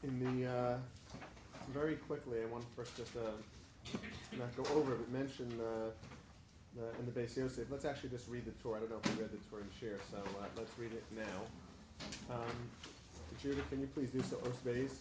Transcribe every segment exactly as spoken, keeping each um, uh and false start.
in the uh, very quickly, I want first just uh, not go over it, but mention uh, uh, in the Beis Yosef. Let's actually just read the Torah. I don't know if we read the Torah in Shir, so uh, let's read it now. Um, Judah, can you please do so, Os Beis?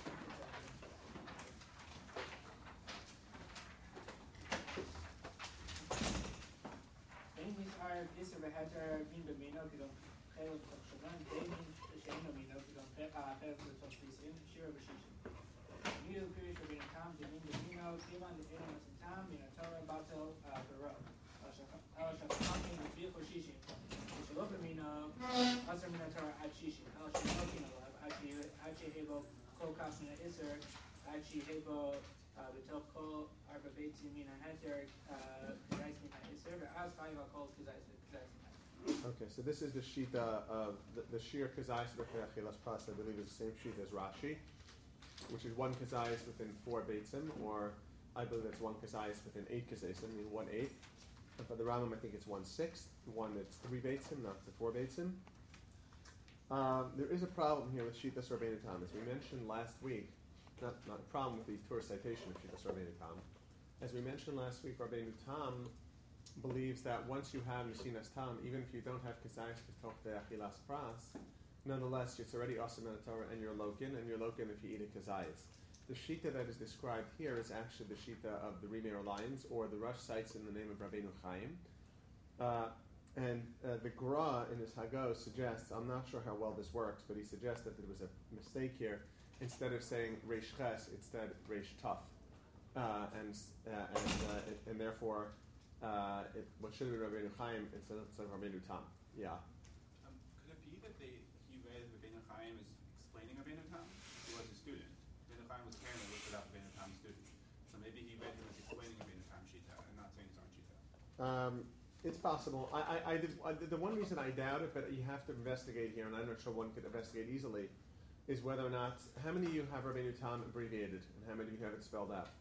Bein ar iser v'heter min b'mino k'gon chelik t'och shavan, bein min she'eno mino k'gon chelik t'och tzisin, shira v'shishim. Midu pirish Rabbeinu Tam demin b'mino, kivan de'eno masin tam, min ha-Torah batel b'ro. El shachachamim v'tzvichu shishim, v'shelo b'mino, aser min ha-Torah ad shishim, el she'nokin alav, ad shehebo kol kas min ha-iser, ad shehebo b'toch kol arba beitzim min ha-heter, k'zayis min ha-iser, v'az chayiv ha-kol k'zayis min ha-heter. Okay, so this is the Shita of the, the Shir Kazayis V'Che'achilas Pas, I believe is the same Shita as Rashi, which is one Kazayis within four Beitzim, or I believe it's one Kazayis within eight Kazayis, I mean one eighth. And for the Rambam, I think it's one sixth, one that's three Beitzim, not the four Beitzim. Um, there is a problem here with Shitas Rabbeinu Tam. As we mentioned last week, not, not a problem with the Torah citation of Shitas Rabbeinu Tam. As we mentioned last week, Rabbeinu Tam believes that once you have Mesinas Tam, even if you don't have Kazayis B'toch De'achilas Pras, nonetheless, it's already Asam in the Torah, and you're Lokin, and you're Lokin if you eat a Kazayis. The Shita that is described here is actually the Shita of the Rimeir Lions, or the Rush cites in the name of Rabbeinu Chaim. Uh, and uh, the Gra in his Hagos suggests, I'm not sure how well this works, but he suggests that there was a mistake here. Instead of saying Reish Ches, it said Reish Taf. Uh, and, uh, and, uh, it, and therefore, uh, it, what should have been Rabbeinu Chaim instead of, instead of Rabbeinu Tam. Yeah. Um, could it be that they, he read Rabbeinu Chaim as explaining Rabbeinu Tam? He was a student. Rabbeinu Chaim was carrying a looked it up Rabbeinu Tam's student. So maybe he read him as explaining Rabbeinu Tam Shita and not saying his own Shita. Um, it's possible. I, I, I, did, I did, the one reason I doubt it, but you have to investigate here, and I'm not sure one could investigate easily, is whether or not, how many of you have Rabbeinu Tam abbreviated, and how many of you have it spelled out?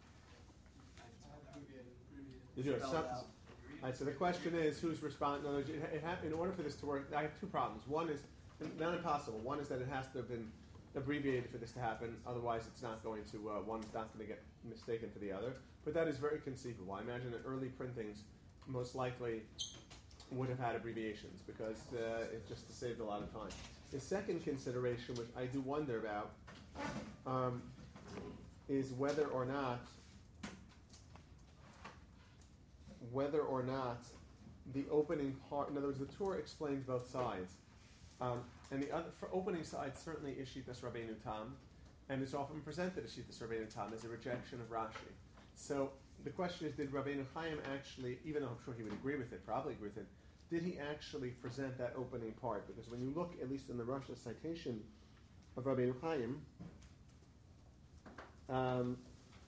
You do it. Some, right, so the question is, who's responding? In, other words, it, it ha- in order for this to work, I have two problems. One is, not impossible. One is that it has to have been abbreviated for this to happen. Otherwise, it's not going to, uh, one's not going to get mistaken for the other. But that is very conceivable. I imagine that early printings most likely would have had abbreviations because uh, it just saved a lot of time. The second consideration, which I do wonder about, um, is whether or not whether or not the opening part, in other words, the Torah explains both sides. Um, and the other, for opening side, certainly is Shitas Rabbeinu Tam, and it's often presented as Shitas Rabbeinu Tam as a rejection of Rashi. So the question is, did Rabbeinu Chaim actually, even though I'm sure he would agree with it, probably agree with it, did he actually present that opening part? Because when you look, at least in the Rosh citation of Rabbeinu Chaim, um,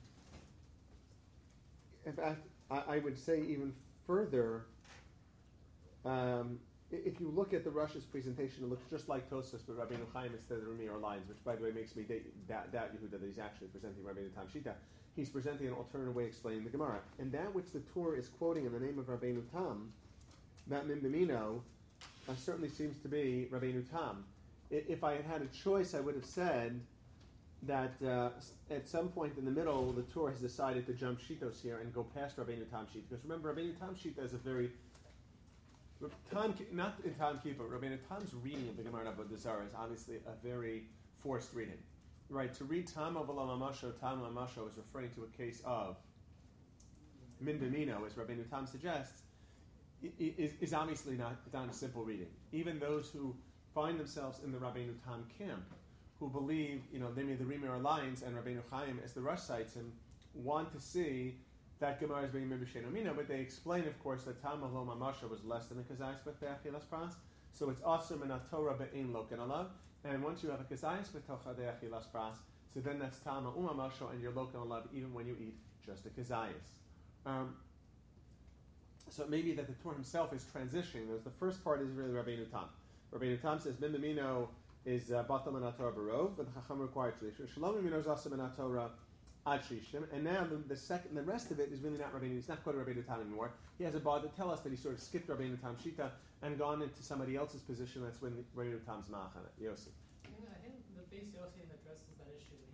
in fact, I, I would say even further, um, if you look at the Rosh's presentation, it looks just like Tosfos, but Rabbeinu Chaim instead of Rumi or lines, which, by the way, makes me doubt, doubt Yehuda that he's actually presenting Rabbeinu Tam Shita. He's presenting an alternative way of explaining the Gemara. And that which the Torah is quoting in the name of Rabbeinu Tam, that Mimdamino, uh, certainly seems to be Rabbeinu Tam. If I had had a choice, I would have said that uh, at some point in the middle, the Torah has decided to jump Shitos here and go past Rabbeinu Tam Shita. Because remember, Rabbeinu Tam Shita is a very... Tam, not in Tam Kippur, Rabbeinu Tam's reading of the Gemara Avodah Zarah is obviously a very forced reading. Right, to read Tam Ovala Mamasho, Tam Mamasho is referring to a case of Min B'mino, as Rabbeinu Tam suggests, is, is obviously not, not a simple reading. Even those who find themselves in the Rabbeinu Tam camp, who believe, you know, they made the Rimeir Alliance and Rabbeinu Chaim, as the Rosh cites him, want to see that Gemara is being Mibushen Omino, but they explain, of course, that Tam Alo Mamasha was less than a Kazayis with Be'achilas Pras, so it's Asum and Torah Be'in Loken Alav, and once you have a Kazayis with Tocha De'achilas Pras, so then that's Tam Umamasha, and you're Loken Alav even when you eat just a Kazayis. Um, so it may be that the Torah himself is transitioning. There's the first part is really Rabbeinu Tam. Rabbeinu Tam says, Min B'mino is Batal and Torah Barov, but the Chacham required tradition. Shalom B'mino is Asum and Torah Ad Shishim, and now the, the second, the rest of it is really not Rabbeinu. It's not quite Rabbeinu Tam anymore. He has a bar to tell us that he sort of skipped Rabbeinu Tam Shita and gone into somebody else's position. That's when Rabbeinu Tam's Ma'achan Yosef. I think the Beis Yosef addresses that issue.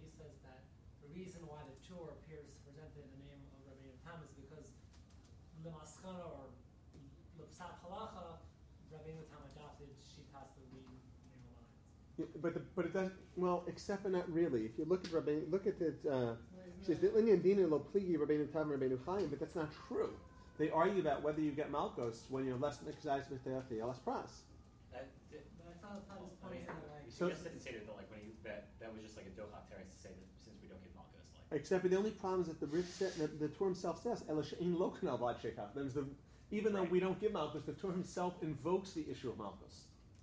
reason why the Tur appears presented in the name of Rabbeinu Tam is because Lemaskana or Lepsat Halacha, Rabbeinu Tam adopted Shitas the Reed lines. Yeah, but the, but it doesn't well, except for not really. If you look at Rabbeinu, look at it. Uh, says that Linyan Dina Lo Pligi Rabbeinu Tam Rabbeinu Chaim, but that's not true. They argue about whether you get Malkos when you're less than Kazayis B'Teachi Alas Pras. But I thought that was I mean, like we so, suggested to say that like when you that that was just like a Dochat Teres to say that since we don't get Malkos, like except for the only problem is that the Ritz said, the, the Torah himself says Elishain Lo Kanal B'Ad Shekach. There's the even though Right. we don't give Malkos, the Torah himself invokes the issue of Malkos.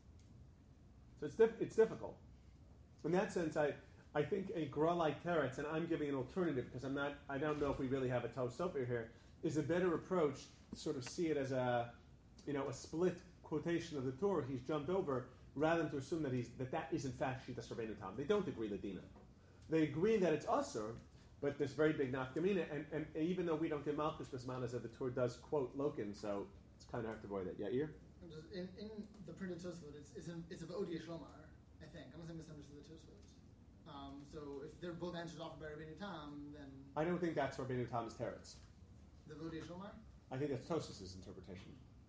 So it's diff- it's difficult. In that sense, I I think a Gra like Teretz, and I'm giving an alternative because I'm not I don't know if we really have a Tosofir here, is a better approach to sort of see it as a you know a split quotation of the Torah he's jumped over, rather than to assume that he's that that is in fact Shitas Rabbeinu Tam. They don't agree Ladina. They agree that it's Asur, but there's very big nafkamina, and, and even though we don't get Malchus Bismanas, that the Torah does quote Lokin, so it's kind of hard to avoid that. Yeah, Yair? Just in, in the printed Tosfot, it's it's, an, it's of Odiya Shlomar, I think. I must have misunderstood the Tosfot. Um, so if they're both answers offered by Rabbeinu Tam, then I don't think that's Rabbeinu Tam's Teretz. the Odiya Shlomar. I think that's Tosfos' interpretation.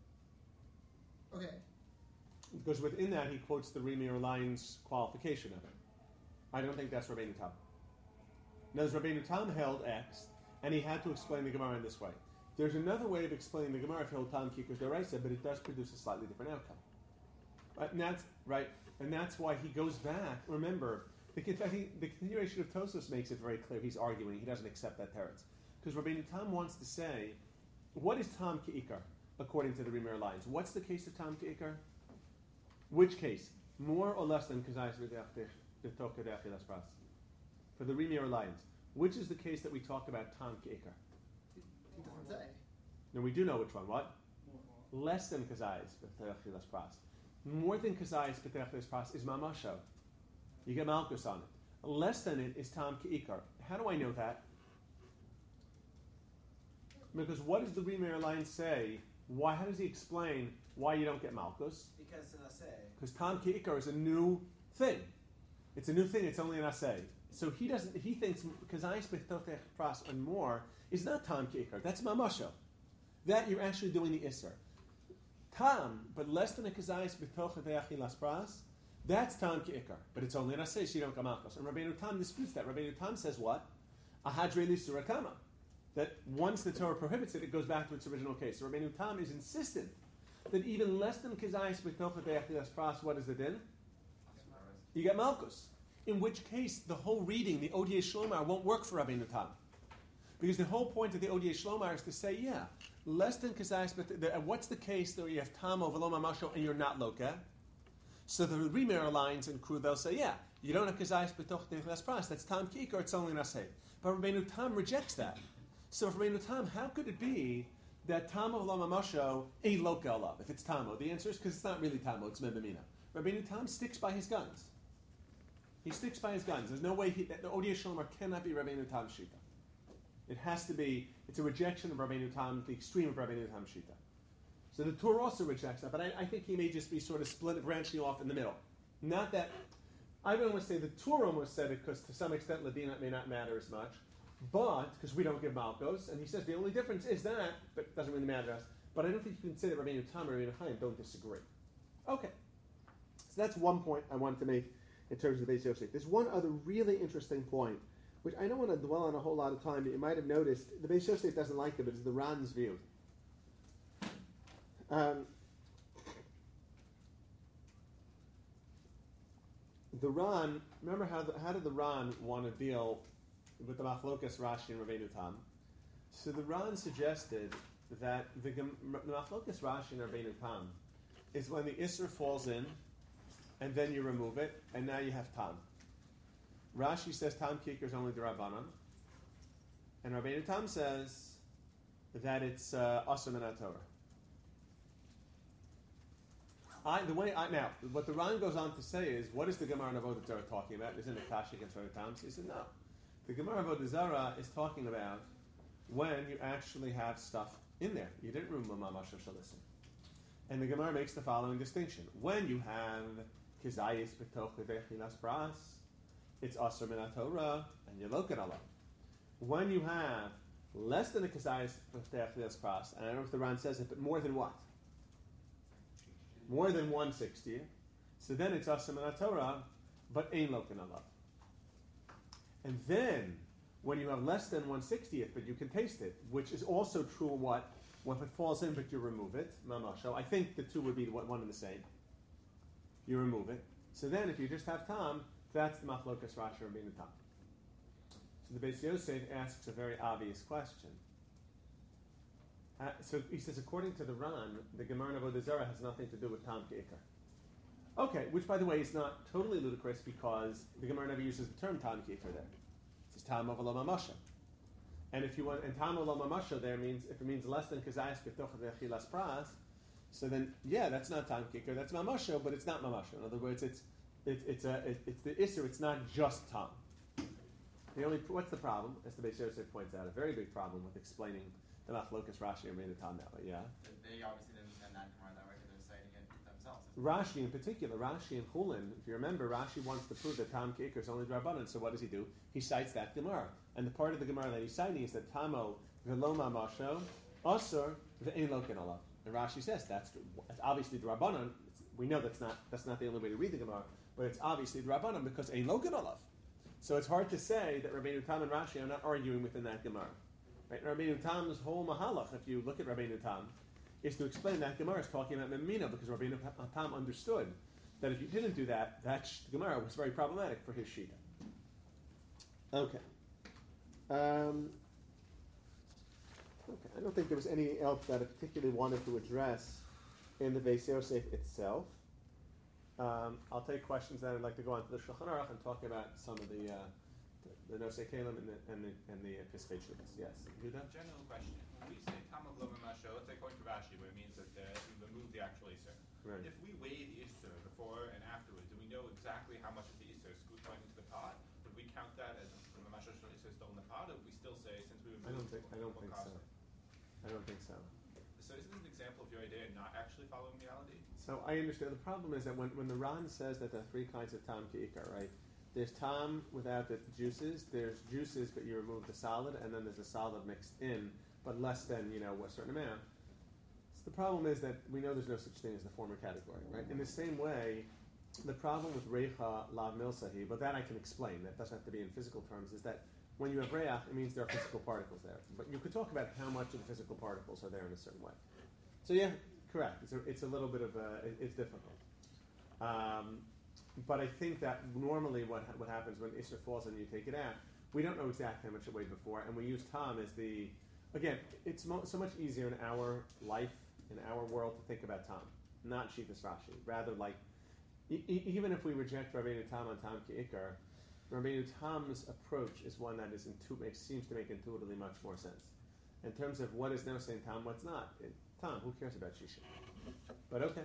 Okay. Because within that he quotes the Remir line's qualification of it. I don't think that's Rabbeinu Tam. Now, Rabbeinu Tam held X, and he had to explain the Gemara in this way. There's another way of explaining the Gemara if you hold Tam Kikos Deraisa, but it does produce a slightly different outcome. Right? And that's right, and that's why he goes back. Remember, the, I think the continuation of Tosfos makes it very clear. He's arguing he doesn't accept that teretz because Rabbeinu Tam wants to say, what is Tam Keikar according to the Remir lines? What's the case of Tam Keikar? Which case? More or less than Kazayis V'Tokadechi Las Pras? For the Remir lines, which is the case that we talk about Tam Keikar? He doesn't say. No, we do know which one. What? More. Less than Kazayis V'Tokadechi Las Pras. More than Kazayis V'Tokadechi Las Pras is Mamasho. You get Malchus on it. Less than it is Tam Keikar. How do I know that? Because what does the Remir line say? Why? How does he explain why you don't get Malchus? Because it's an assay. Because Tam Keikar is a new thing. It's a new thing. It's only an assay. So he doesn't. He thinks Kazayis B'Tokadechi Pras and more is not Tam Keikar. That's Mamasho. That you're actually doing the Isser. Tam, but less than a Kazayis B'Tokadechi Las Pras. That's Tam Keikar, but it's only an assay, so you don't come Malchus. And Rabbeinu Tam disputes that. Rabbeinu Tam says what? Ahadre li surakama. That once the Torah prohibits it, it goes back to its original case. So Rabbeinu Tam is insistent that even less than Kazayis B'Tokadechi Las Pras, what is the din? You get Malchus. In which case, the whole reading, the Odiyei Shlomar, won't work for Rabbeinu Tam. Because the whole point of the Odiyei Shlomar is to say, yeah, less than Kazayis B'Tokadechi, what's the case that you have Tam over Lo Mamasho and you're not Loka? So the Remir lines and crew, they'll say, yeah, you don't have Kazayis B'Tokadechi Las Pras, that's Tam Keikar, it's only an assay. But Rabbeinu Tam rejects that. So for Rabbeinu Tam, how could it be that Tamo Lama Mosho ain't Loka Alav? If it's Tamo, the answer is because it's not really Tamo, it's Mebamina. Rabbeinu Tam sticks by his guns. He sticks by his guns. There's no way he, that the Odiyei Shlomar cannot be Rabbeinu Tam Shita. It has to be, it's a rejection of Rabbeinu Tam, the extreme of Rabbeinu Tam Shita. So the Torah also rejects that, but I, I think he may just be sort of split, branching off in the middle. Not that, I would almost say the Torah almost said it because to some extent Ladina may not matter as much, but, because we don't give Malkos, and he says the only difference is that, but it doesn't really matter to us, but I don't think you can say that Rabbeinu Tam or Rabbeinu Chaim don't disagree. Okay. So that's one point I wanted to make in terms of the Beis Yosef. There's one other really interesting point, which I don't want to dwell on a whole lot of time, but you might have noticed, the Beis Yosef doesn't like it, but it's the Ran's view. Um, the Ran, remember how the, how did the Ran want to deal with the Machlokas Rashi and Rabbeinu Tam? So the Ran suggested that the, the Machlokas Rashi and Rabbeinu Tam is when the Isser falls in, and then you remove it, and now you have Tam. Rashi says Tam Kikar is only the Rabbanan, and Rabbeinu Tam says that it's uh, Asur Min HaTorah. I, the way I, now, what the Ran goes on to say is, what is the Gemara in Avodah Zarah talking about? Isn't it Kashi against Rabbeinu Tam? So he said, no. The Gemara of Avodah Zarah is talking about when you actually have stuff in there. You didn't remove Mamash or Shalisim. And the Gemara makes the following distinction. When you have Kizayis B'Toch L'Dechi Las Pras, it's Asur Min HaTorah, and you look at Allah. when you have less than a kazayas b'techilas pras, and I don't know if the Ran says it, but more than what? More than one sixtieth. So then it's asam and Torah, but ein loken alav. And then when you have less than one sixtieth, but you can taste it, which is also true. What? When it falls in, but you remove it, mamasho. I think the two would be one and the same. You remove it. So then, if you just have tam, that's the machlokas Rashi Rabbeinu Tam. So the Beis Yosef asks a very obvious question. Uh, so he says, according to the Ran, the Gemara in Avodah Zarah has nothing to do with tam ke'ikar. Okay, which by the way is not totally ludicrous because the Gemara never uses the term tam ke'ikar there. It says tam of alama masha. And if you want, and tam of alama masha there means, if it means less than kazayas b'toch ve'chilas pras, so then, yeah, that's not tam ke'ikar, that's mamasha, but it's not mamasha. In other words, it's it's it's a it, it's the isser. It's not just tam. The only what's the problem? As the Beis Yosef points out, a very big problem with explaining the machlokas Rashi and Rabbeinu Tam that way. Yeah. They obviously didn't send that Gemara that way because they're citing it themselves. Rashi in particular, Rashi and Chulin. If you remember, Rashi wants to prove that tam ke'ikar is only drabanan. So what does he do? He cites that Gemara, and the part of the Gemara that he's citing is that tamo v'lo mamasho asur v'ein loken alav. And Rashi says that's, that's obviously drabanan. We know that's not that's not the only way to read the Gemara, but it's obviously drabanan because ein loken alav. So it's hard to say that Rabbeinu Tam and Rashi are not arguing within that Gemara. Right? Rabbeinu Tam's whole mahalach, if you look at Rabbeinu Tam, is to explain that Gemara is talking about Memina because Rabbeinu Tam understood that if you didn't do that, that Gemara was very problematic for his Shita. Okay. Um, okay. I don't think there was anything else that I particularly wanted to address in the Beis Yosef itself. Um, I'll take questions that I'd like to go on to the Shulchan Aruch and talk about some of the uh, the, the Nosei Kalim and the and the and the Piskei Shuvas. Yes, Yehuda? General question: when we say tam of lo mamasho, let's say according to Rashi, where it means that uh, we remove the actual iser. Right. If we weigh the iser before and afterwards, do we know exactly how much of the iser is going into the pot? Would we count that as the mamasho iser still in the pot, or would we still say since we I don't removed? think I don't think so. I don't think so. So isn't this an example of your idea not actually following reality? So I understand. The problem is that when, when the Ran says that there are three kinds of tam ke'ikar, right? There's tam without the juices. There's juices, but you remove the solid, and then there's a solid mixed in, but less than you know a certain amount. So the problem is that we know there's no such thing as the former category, right? In the same way, the problem with reicha lav milsahi, but that I can explain. That doesn't have to be in physical terms. Is that when you have reach, it means there are physical particles there. But you could talk about how much of the physical particles are there in a certain way. So yeah, correct. It's a, it's a little bit of a, it, it's difficult. Um, but I think that normally what what happens when Isser falls and you take it out, we don't know exactly how much it weighed before, and we use Tom as the, again, it's mo- so much easier in our life, in our world, to think about Tom, not Shitas Rashi. Rather like, e- e- even if we reject Rabbeinu Tam on Tam Ki'ikar, Rabbeinu Tam's approach is one that is intu- makes, seems to make intuitively much more sense. In terms of what is now saying Tam, what's not. It, Tom, who cares about Shisha? But okay.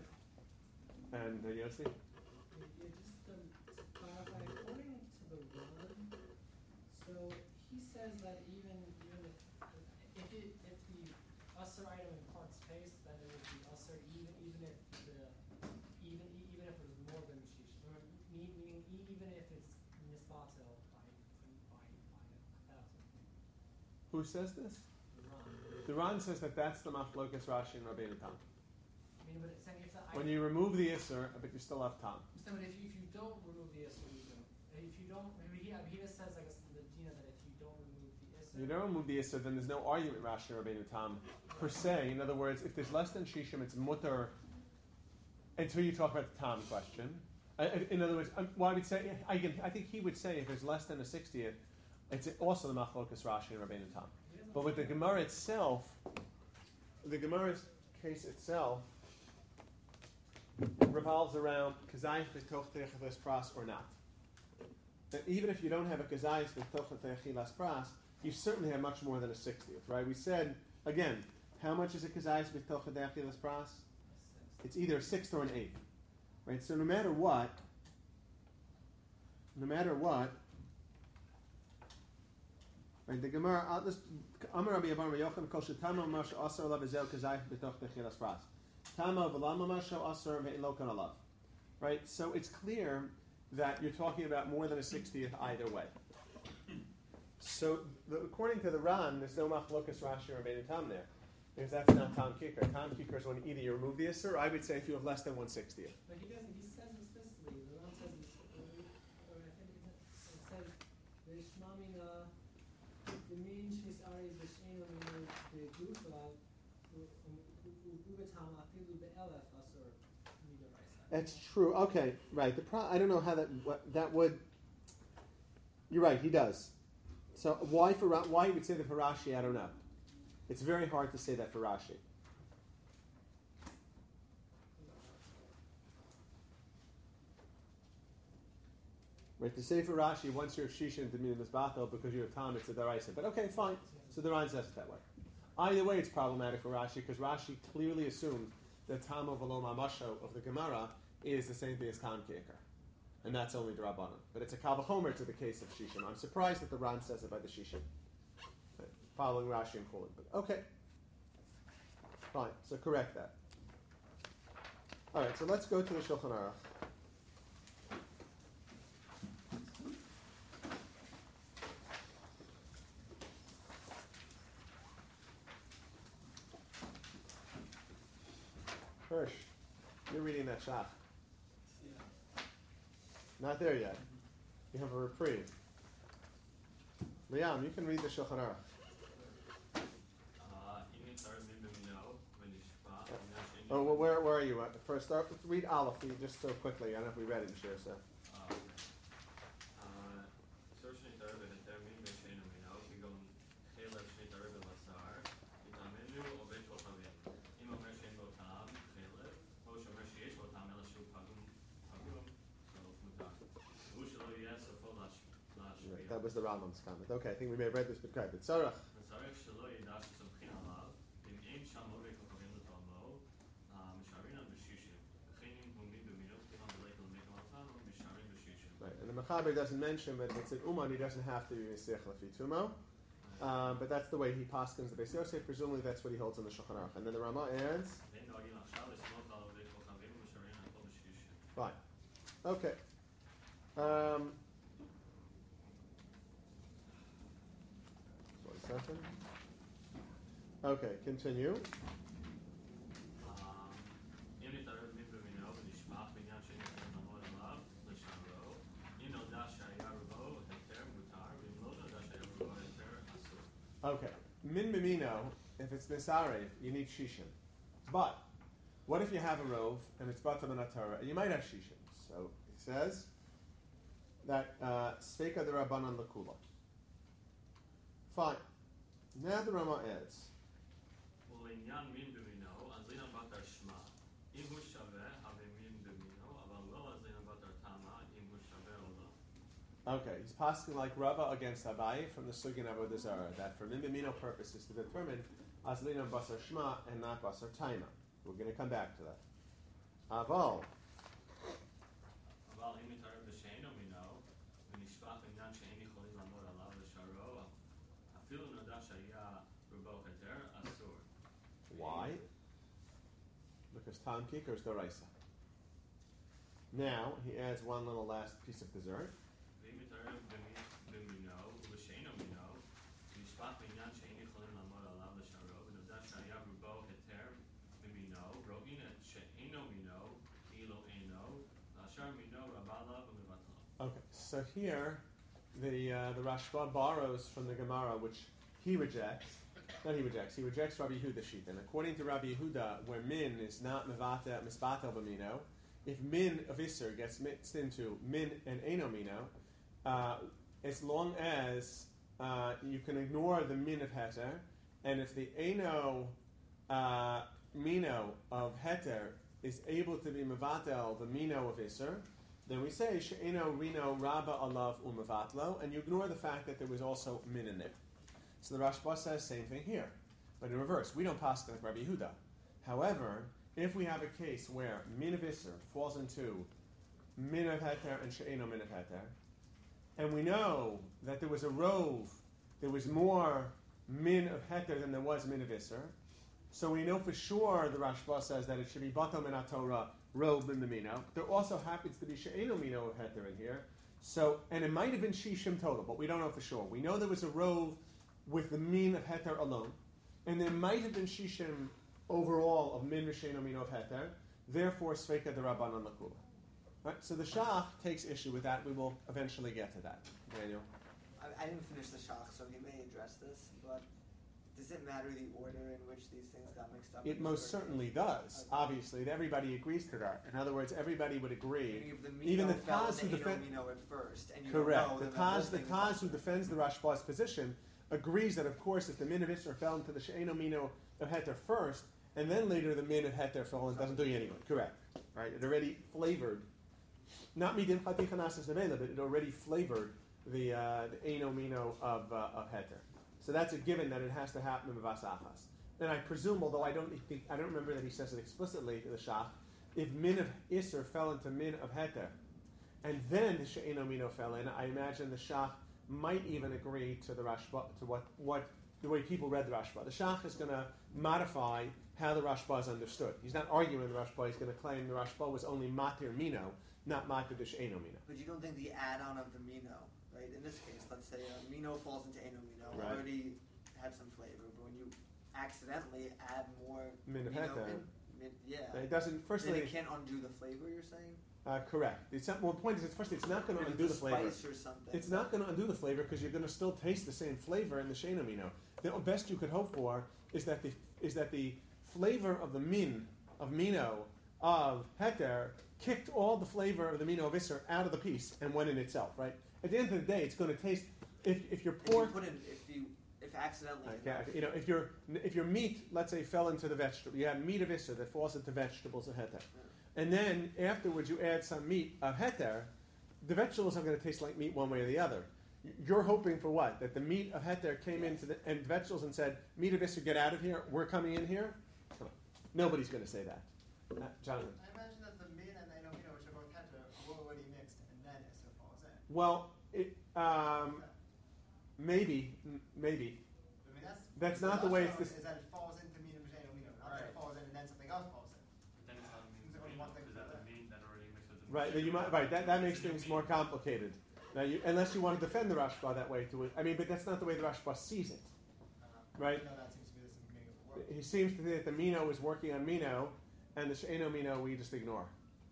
And uh, Yossi? Yeah, just um, to clarify, according to the Ran, so he says that even even if if it, if the usher item imparts taste, then it will be usher even even if the even even if it was more than shisha, meaning even if it's nisbatel by by by a thousand. Who says this? The Ran. The Ran says that that's the machlokas Rashi and Rabbeinu Tam. I mean, but it's saying if the When item, you remove the Isser, but you still have Tam. so but if you, if you don't remove the issue, you don't. If you don't, I mean, he, he just says like a, the Gina that if you don't remove the issue, You don't remove the Isser, then there's no argument Rashi and Rabbeinu Tam per se. In other words, if there's less than Shishim, it's mutter until you talk about the Tam question. Uh, in other words, um, well, I would say, I, I think he would say if there's less than a sixtieth, it's also the machlokas Rashi and Rabbeinu Tam. But with the Gemara itself, the Gemara's case itself revolves around kazayis b'toch techilas pras or not. That even if you don't have a kazayis b'toch techilas pras, you certainly have much more than a sixtieth, right? We said again, how much is a kazayis b'toch techilas pras? It's either a sixth or an eighth, right? So no matter what, no matter what, right? The Gemara, uh, this Amar Rabbi Abar Yochanan Kol Shetama Mash Asar Alav Ezel Kazayis b'toch techilas pras. Tama v'lama masho asar ve'lokan alav. Right? So it's clear that you're talking about more than a sixtieth either way. So, the, according to the Ran, there's no machlokas Rashi or Rabbeinu Tam there. Because that's not Tam Kikar. Tam Kikar is when either you remove the Isser, or I would say if you have less than one sixtieth. But he doesn't. He says explicitly. The Ram says this, or I think it, it says Vishmamina the mean shmis ari v'sheinu minu begufa ubetam afilu be'elef asur midoraisa. That's true. Okay, right. The pro- I don't know how that what, that would. You're right. He does. So why for why he would say that for Rashi? I don't know. It's very hard to say that for Rashi. Right, to say for Rashi, once you're Shishin to mean Mizbathel because you have Tam, it's a Daraisa. But okay, fine. So the Ran says it that way. Either way, it's problematic for Rashi because Rashi clearly assumed that Tam of Alom Amasho of the Gemara is the same thing as Tam Kikar. And that's only the Rabbanan. But it's a Kavachomer to the case of Shishim. I'm surprised that the Ran says it by the Shishim. Right, following Rashi and Chulin. But okay. Fine. So correct that. Alright, so let's go to the Shulchan Aruch. Hirsch, you're reading that Shach. Yeah. Not there yet. You have a reprieve. Liam, you can read the Shulchan Aruch. Oh, well, where, where are you? At? First, start with read Aleph. You just so quickly. I don't know if we read it in Shir, so. Right, that was the Rambam's comment. Okay, I think we may have read this, but correct. It's Sarach. Right, and the Mechaber doesn't mention, but if it's an Uman, he doesn't have to be Mesech Lefi Tumo. Um, but that's the way he paskins the Beis Yosef. Presumably that's what he holds in the Shulchan Aruch. And then the Rama adds. Fine. Okay. Um, one second. Okay, continue. Okay. Min b'mino, if it's Nesarev, you need Shishim. But, what if you have a rove and it's Batam and Atara, and you might have Shishim? So, it says that Sveika uh, the Rabbanan Lakula. Fine. Now the Rama adds. Okay, he's passing like Rava against Abaye from the Sugin Avodah Zarah, that for Mimimino purposes to determine Azlina Basar Shma and not Basar Taima. We're going to come back to that. Aval. Why? Because Tam Kikar is Doraisa. Now, he adds one little last piece of dessert. Okay, so here the uh, the Rashba borrows from the Gemara, which he rejects. Not he rejects. He rejects Rabbi Yehuda sheet. And according to Rabbi Yehuda, where min is not mevata misbatel b'mino, if min of Isser gets mixed into min and eno mino, uh, as long as uh, you can ignore the min of heter, and if the eno uh, mino of heter is able to be mevatel the mino of Isser, then we say she'eno rino rabba alav umevatlo, and you ignore the fact that there was also min in there. So the Rashba says same thing here, but in reverse. We don't pass like Rabbi Yehuda. However, if we have a case where min of Isser falls into min of heter and she'eno min of heter, and we know that there was a rove, there was more min of heter than there was min of Isser, so we know for sure, the Rashba says, that it should be batam min Torah rove min b'mino. There also happens to be she'eno mino of heter in here, So, and it might have been shishim total, but we don't know for sure. We know there was a rove with the min of heter alone, and there might have been shishim overall of min v'sheino min of heter. Therefore, sveika derabanan lakula. Right? So the Shach takes issue with that. We will eventually get to that. Daniel. I, I didn't finish the Shach, so you may address this, but does it matter the order in which these things got mixed up? It most certainly does. Okay. Obviously, everybody agrees to that. In other words, everybody would agree. If the Mino even the fell Taz who into defends Mino at first, and you correct. Don't know, the the Taz, the Taz who defends the Rashba's position agrees that, of course, if the min of Isser fell into the She'eno Mino of Heter first, and then later the min of Heter fell and doesn't do you any good. Correct. Right? It already flavored, not midin chatichanas nevela, but it already flavored the uh, the Eno Mino of uh, of Heter. So that's a given that it has to happen in Vasachas. And I presume, although I don't think I don't remember that he says it explicitly to the Shach, if min of Isser fell into min of Heter, and then the She'eno Mino fell in, I imagine the Shach might even agree to the Rashba, to what, what the way people read the Rashba. The Shach is going to modify how the Rashba is understood. He's not arguing the Rashba. He's going to claim the Rashba was only Matir Mino, not Matir the She'eno Mino. But you don't think the add-on of the Mino, right? In this case, let's say uh, Mino falls into Eno Mino, right. already had some flavor, but when you accidentally add more Min of Mino Heter, in, min, yeah, it doesn't. Firstly, then it can't undo the flavor. You're saying? Uh, correct. It's not, well, the point is, it's, firstly, it's not going to undo the flavor. Spice or something. It's not going to undo the flavor because you're going to still taste the same flavor in the She'eno Mino. The best you could hope for is that the is that the flavor of the min of Mino of Heter kicked all the flavor of the Mino of Isser out of the piece and went in itself. Right. At the end of the day, it's going to taste. If if your pork, if you put in, if you if accidentally, okay, you know, if your if your meat, let's say, fell into the vegetable, you had meat of Isser that falls into vegetables of Heter. Yeah. And then afterwards you add some meat of Heter, the vegetables are going to taste like meat one way or the other. You're hoping for what? That the meat of Heter came yes. into the and vegetables and said, meat of Isser, get out of here, we're coming in here? Come on. Nobody's going to say that. Uh, Jonathan? I imagine that the min and the Eno Mino, which are both Heter, were already mixed and then Isser falls in. Well, it, um, maybe, maybe. I mean, that's, that's not the way it's... This, is that it falls into min and Eno Mino, not right. that it falls in and then something else falls in. Right, you might, right. That, that makes things more complicated. Now, you, unless you want to defend the Rashba that way, to I mean, but that's not the way the Rashba sees it, right? No, that seems to be the meaning of the word. He seems to think that the Mino is working on Mino, and the She'eno Mino we just ignore.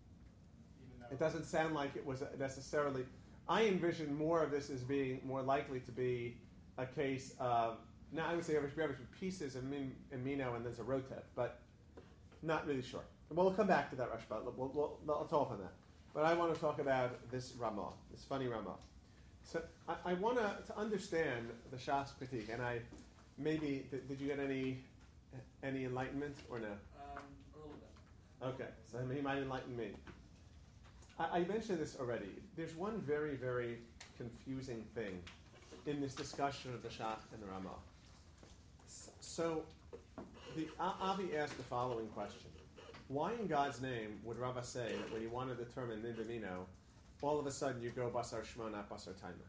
It doesn't sound like it was necessarily. I envision more of this as being more likely to be a case of. Now, I would say every pieces of min and Mino, and there's a rotep, but not really sure. Well, we'll come back to that Rashba. We'll, we'll, I'll talk on that. But I want to talk about this Ramah, this funny Ramah. So I, I want to, to understand the Shach's critique, and I maybe did, did you get any any enlightenment or no? Um, a little bit. Okay, so he might enlighten me. I, I mentioned this already. There's one very very confusing thing in this discussion of the Shach and the Ramah. So the Avi asked the following question. Why in God's name would Rabbah say that when you want to determine min b'mino, all of a sudden you go basar shmo, not basar taima?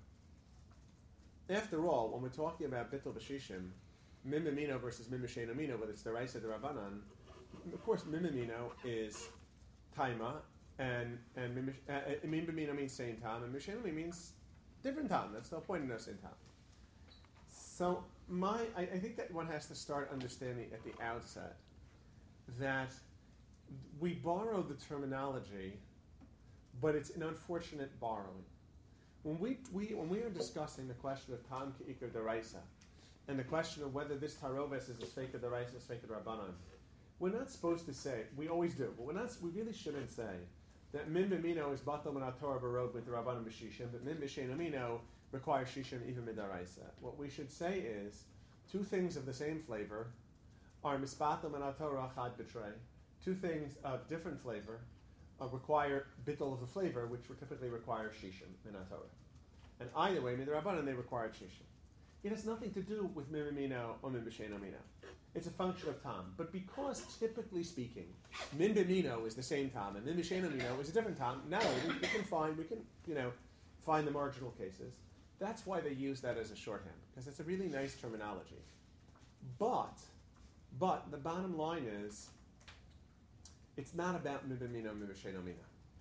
After all, when we're talking about bittul b'shishim, min b'mino versus min b'sheino mino, whether it's the Raisa the Rabbanan, of course min b'mino is taima, and and min uh, b'mino means same time, and b'sheino means different time. That's no point in no same time. So my, I, I think that one has to start understanding at the outset that we borrow the terminology, but it's an unfortunate borrowing. When we, we when we are discussing the question of tam ke'ikar deraisa, and the question of whether this taroves is a sfeika deraisa, sfeika rabbanan, we're not supposed to say, we always do, but we're not, we really shouldn't say that min b'mino is batal min Torah barod with the rabbanan b'shishim, but min b'sheino mino requires shishim even midaraisa. What we should say is, two things of the same flavor are misbatal min Torah chad betray. Two things of different flavor uh, require bittul of the flavor, which typically require shishim min Torah. And either way, min rabbanan they require shishim. It has nothing to do with min b'mino or min b'sheino mino. It's a function of tam. But because, typically speaking, min b'mino is the same tam and min b'sheino mino is a different tam, now we, we can find we can you know find the marginal cases. That's why they use that as a shorthand, because it's a really nice terminology. But but the bottom line is, it's not about min b'mino, min b'sheino mino.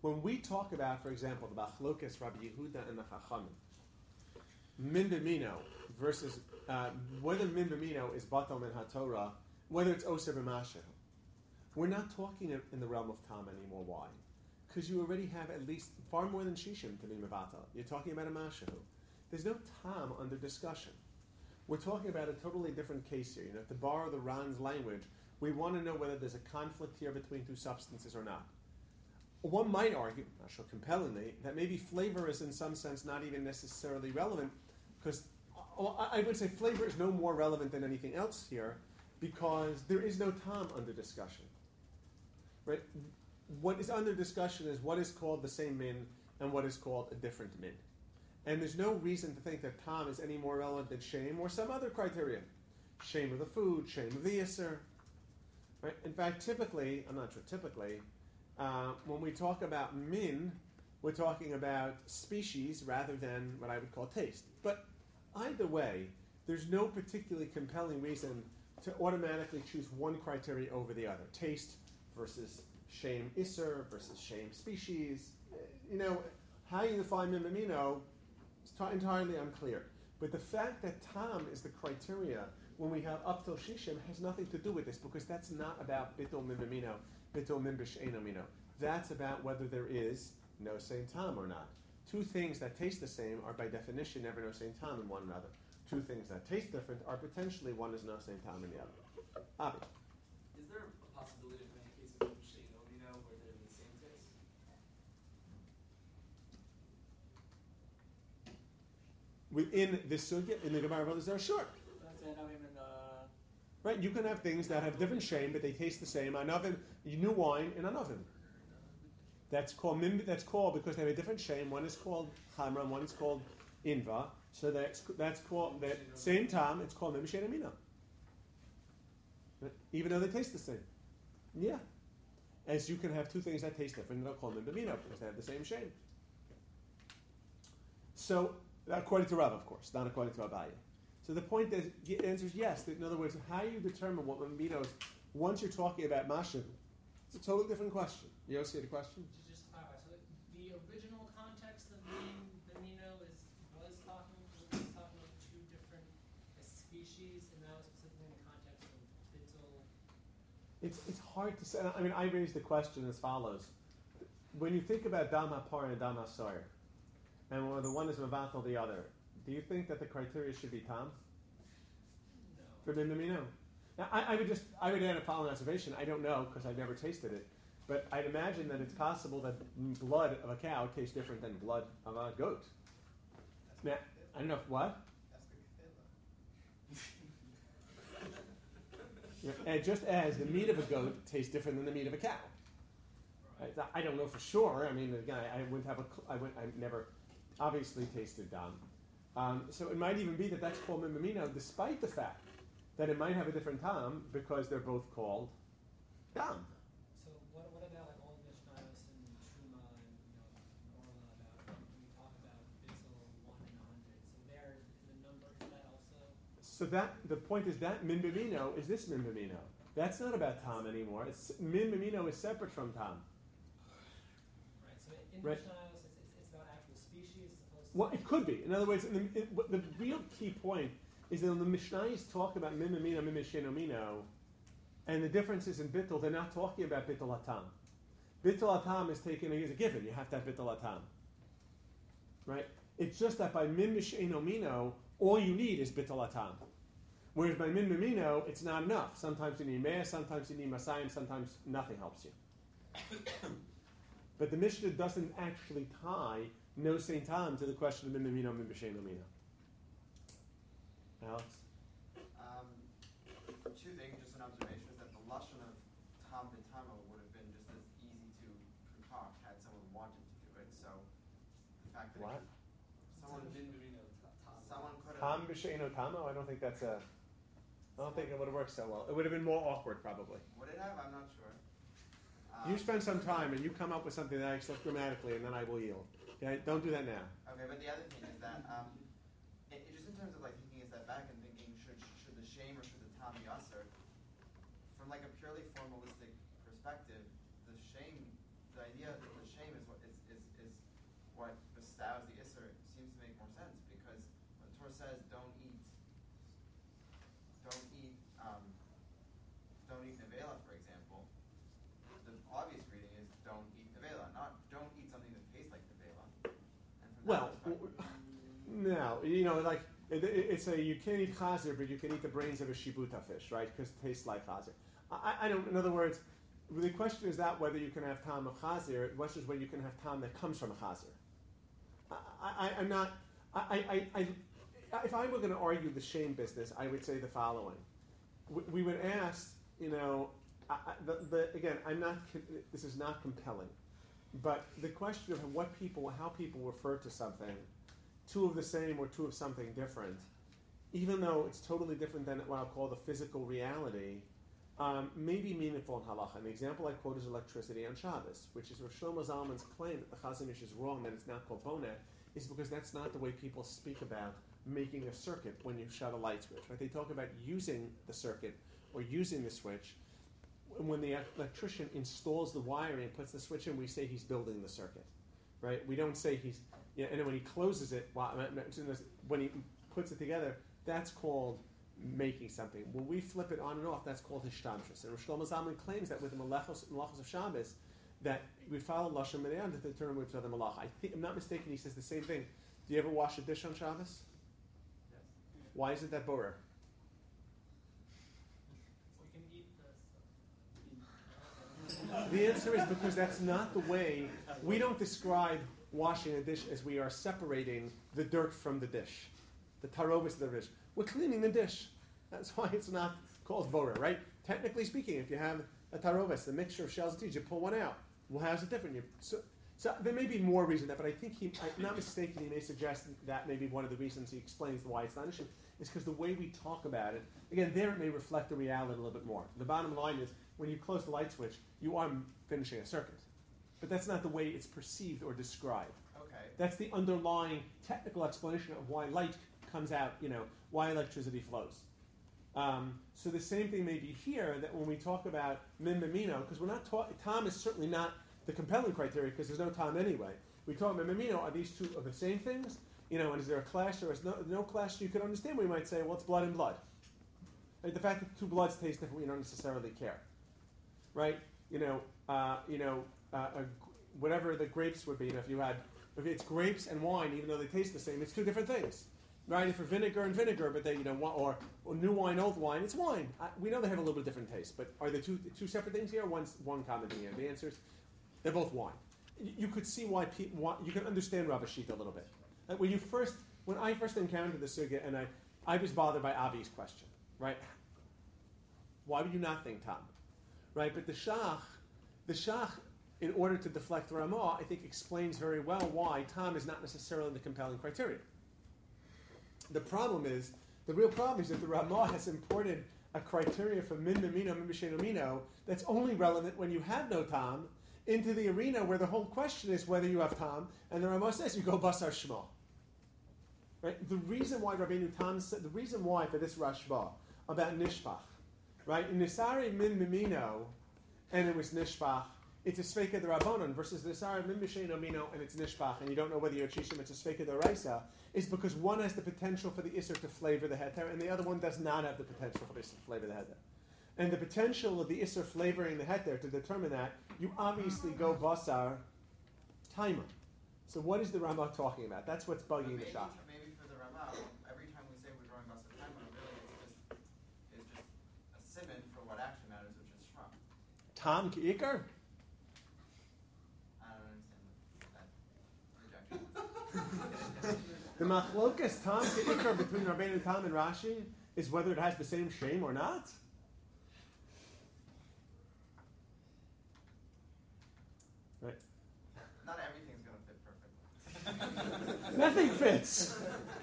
When we talk about, for example, the Bachlokas Rabbi Yehuda and the Chachamim, Min b'mino versus uh, whether Min b'mino is Batal min HaTorah, whether it's Oser b'mashehu, we're not talking in the realm of Tam anymore. Why? Because you already have at least far more than Shishim to be Mevatel. You're talking about a Mashehu. There's no Tam under discussion. We're talking about a totally different case here. You know, to borrow the Ran's language, we want to know whether there's a conflict here between two substances or not. One might argue, not sure compellingly, that maybe flavor is in some sense not even necessarily relevant, because well, I would say flavor is no more relevant than anything else here, because there is no Tam under discussion. Right? What is under discussion is what is called the same min and what is called a different min. And there's no reason to think that Tam is any more relevant than shame or some other criteria. Shame of the food, shame of the Yisr. Right? In fact, typically, I'm not sure typically, uh, when we talk about min, we're talking about species rather than what I would call taste. But either way, there's no particularly compelling reason to automatically choose one criteria over the other. Taste versus shame Isser versus shame species. You know, how you define min b'mino is t- entirely unclear. But the fact that Tam is the criteria when we have up till Shishim has nothing to do with this, because that's not about Bittul min b'mino, Bittul min b'she'eno mino. That's about whether there is no same Tam or not. Two things that taste the same are by definition never no same Tam in one another. Two things that taste different are potentially one is no same Tam in the other. Abi. Is there a possibility of many cases of She'enomino where they're the same taste? Within this sugya, in the Gemara Brothers, are sure. Right, you can have things that have different shame, but they taste the same. Anavim, new wine in anavim. That's called that's called because they have a different shame. One is called chamra, and one is called inva. So that's that's called that same time. It's called mim she'enomino. Even though they taste the same. Yeah. As you can have two things that taste different, and they'll call them bimino because they have the same shame. So, according to Rav, of course, not according to Abaye. So the point is, the answer is yes. In other words, how you determine what bimino is, once you're talking about mashiv, it's a totally different question. You also see the question? Just to clarify, so the original context of being bimino is was talking was talking about two different species, and that was specifically in the context of bittul. It's it's hard to say. I mean, I raised the question as follows: when you think about dam hapar and dam hasoyer, and when the one is mevatel the other, do you think that the criteria should be tam? No. For bimino? Now, I, I would just I would add a following observation. I don't know because I've never tasted it, but I'd imagine that it's possible that blood of a cow tastes different than blood of a goat. That's Now, I don't know if, what. That's the You know, and just as the meat of a goat tastes different than the meat of a cow. Right. I don't know for sure. I mean, again, I, I wouldn't have a. I would. I've never, obviously, tasted dam. Um, so it might even be that that's called mimimino, despite the fact that it might have a different tam because they're both called dam. So what what about like all the Mishnayos and Truma and you know Orla about when we talk about bittul one in a hundred? So there in the number is that also? So that the point is that min bimino is this min bimino. That's not about tam anymore. It's min bimino is separate from tam. Right. So in Right. Mishnayos, it's, it's it's about actual species as opposed to. Well, it could be. In other words, in the, it, the real key point is that when the Mishnayos talk about min bimino, min shenomino, and the differences in bittul, they're not talking about bittul hatam. Bittul hatam is taken as a given. You have to have bittul hatam. Right? It's just that by min shenomino, all you need is bittul hatam. Whereas by min mimino, it's not enough. Sometimes you need me'ah, sometimes you need masayim, sometimes nothing helps you. But the Mishnah doesn't actually tie no same time to the question of min mimino, min b'shenomino. Alex? Um, two things, just an observation, is that the lashon of tam b'tamo would have been just as easy to concoct had someone wanted to do it. So the fact that What? It, someone Min b'mino, tam. someone could have. Tam b'she'eno tamo? I don't think that's a. I don't think it would have worked so well. It would have been more awkward, probably. Would it have? I'm not sure. Um, You spend some time and you come up with something that acts grammatically, and then I will yield. Okay? Don't do that now. Okay, but the other thing is that, um, it, it just in terms of like taking a step back and thinking, should should the shame or should the tam be usher? From like a purely formalistic perspective, the shame the idea that the shame is what is, is, is what bestows the Isser seems to make more sense, because when the Torah says don't eat don't eat um, don't eat nevela, for example, the obvious reading is don't eat nevela, not don't eat something that tastes like nevela. And from Well, that perspective, no, you know, like it, it, it's a you can't eat chazer, but you can eat the brains of a shibuta fish, right? Because it tastes like chazer. I, I don't. In other words, the question is not whether you can have tam of chazer. The question is whether you can have tam that comes from a chazer. I, I, I'm not. I, I, I, if I were going to argue the shame business, I would say the following: we, we would ask, you know, I, I, the, the, again, I'm not. This is not compelling, but the question of what people, how people refer to something, two of the same or two of something different, even though it's totally different than what I'll call the physical reality, um, may be meaningful in halacha. And the example I quote is electricity on Shabbos, which is Rosh Shlomo Zalman's claim that the Chazon Ish is wrong, that it's not called bonet, is because that's not the way people speak about making a circuit when you shut a light switch. Right? They talk about using the circuit or using the switch. When the electrician installs the wiring and puts the switch in, we say he's building the circuit. Right? We don't say he's... Yeah, and then when he closes it, when he puts it together, that's called making something. When we flip it on and off, that's called hishtamshus. And Rosh Shlomo Zalman claims that with the malachos, malachos of Shabbos, that we follow lashon mereyan to determine which other malach. I think, I'm not mistaken, he says the same thing. Do you ever wash a dish on Shabbos? yes. Why is it that borer? We can eat the stuff. The answer is because that's not the way. We don't describe washing a dish as we are separating the dirt from the dish, the tarovis of the dish. We're cleaning the dish. That's why it's not called borer, right? Technically speaking, if you have a tarovis, the mixture of shells and teeth, you pull one out. Well, how's it different? You, so, so there may be more reason that, but I think he, I'm not mistaken, he may suggest that maybe one of the reasons he explains why it's not an issue is because the way we talk about it, again, there it may reflect the reality a little bit more. The bottom line is, when you close the light switch, you are finishing a circuit. But that's not the way it's perceived or described. Okay. That's the underlying technical explanation of why light comes out, you know, why electricity flows. Um, so the same thing may be here, that when we talk about min mimino, because we're not talking, tom is certainly not the compelling criteria because there's no tom anyway. We talk about min mimino, are these two of the same things? You know, and is there a clash or is no, no clash? You could understand, we might say, well, it's blood and blood. Right? The fact that two bloods taste different, we don't necessarily care. Right? You know, uh, you know, uh, a, whatever the grapes would be, you know, if you had, if it's grapes and wine, even though they taste the same, it's two different things. Right? If for vinegar and vinegar, but they, you know, or, or new wine, old wine, it's wine. I, we know they have a little bit different taste, but are they two two separate things here? Or one's one common thing here. The answer is they're both wine. You, you could see why people, why, you can understand Rav Ashita a little bit. Like when you first, when I first encountered the sugya, and I, I was bothered by Avi's question, right? Why would you not think Tom? Right? But the Shach, the Shach, in order to deflect the Ramah, I think explains very well why Tom is not necessarily the compelling criteria. The problem is, the real problem is that the Ramah has imported a criteria for min mimino, min b'shein that's only relevant when you have no Tom into the arena where the whole question is whether you have Tom, and the Ramah says you go basar shma. Right? The reason why Rabbeinu Tam said, the reason why for this Rashba about nishpach, right? In Nisari min mimino, and it was nishpach, it's a Sveika de Rabbanon versus the Nisari min b'shein amino, and it's nishpach, and you don't know whether you're Chishim, it's a Sveika de Raisa, is because one has the potential for the Isser to flavor the heter, and the other one does not have the potential for the Isser to flavor the heter. And the potential of the Isser flavoring the heter, to determine that, you obviously go basar taima. So what is the Ramah talking about? That's what's bugging maybe, the shop. Maybe for the Ramah, every time we say we're drawing basar taima, really it's just, it's just a siman for what actually matters, which is shma. Tam ki'ikar? I don't understand that rejection. The machlokas Tam ki'ikar between Rabbeinu Tam and Rashi is whether it has the same shame or not. Right. Not everything's going to fit perfectly. Nothing fits.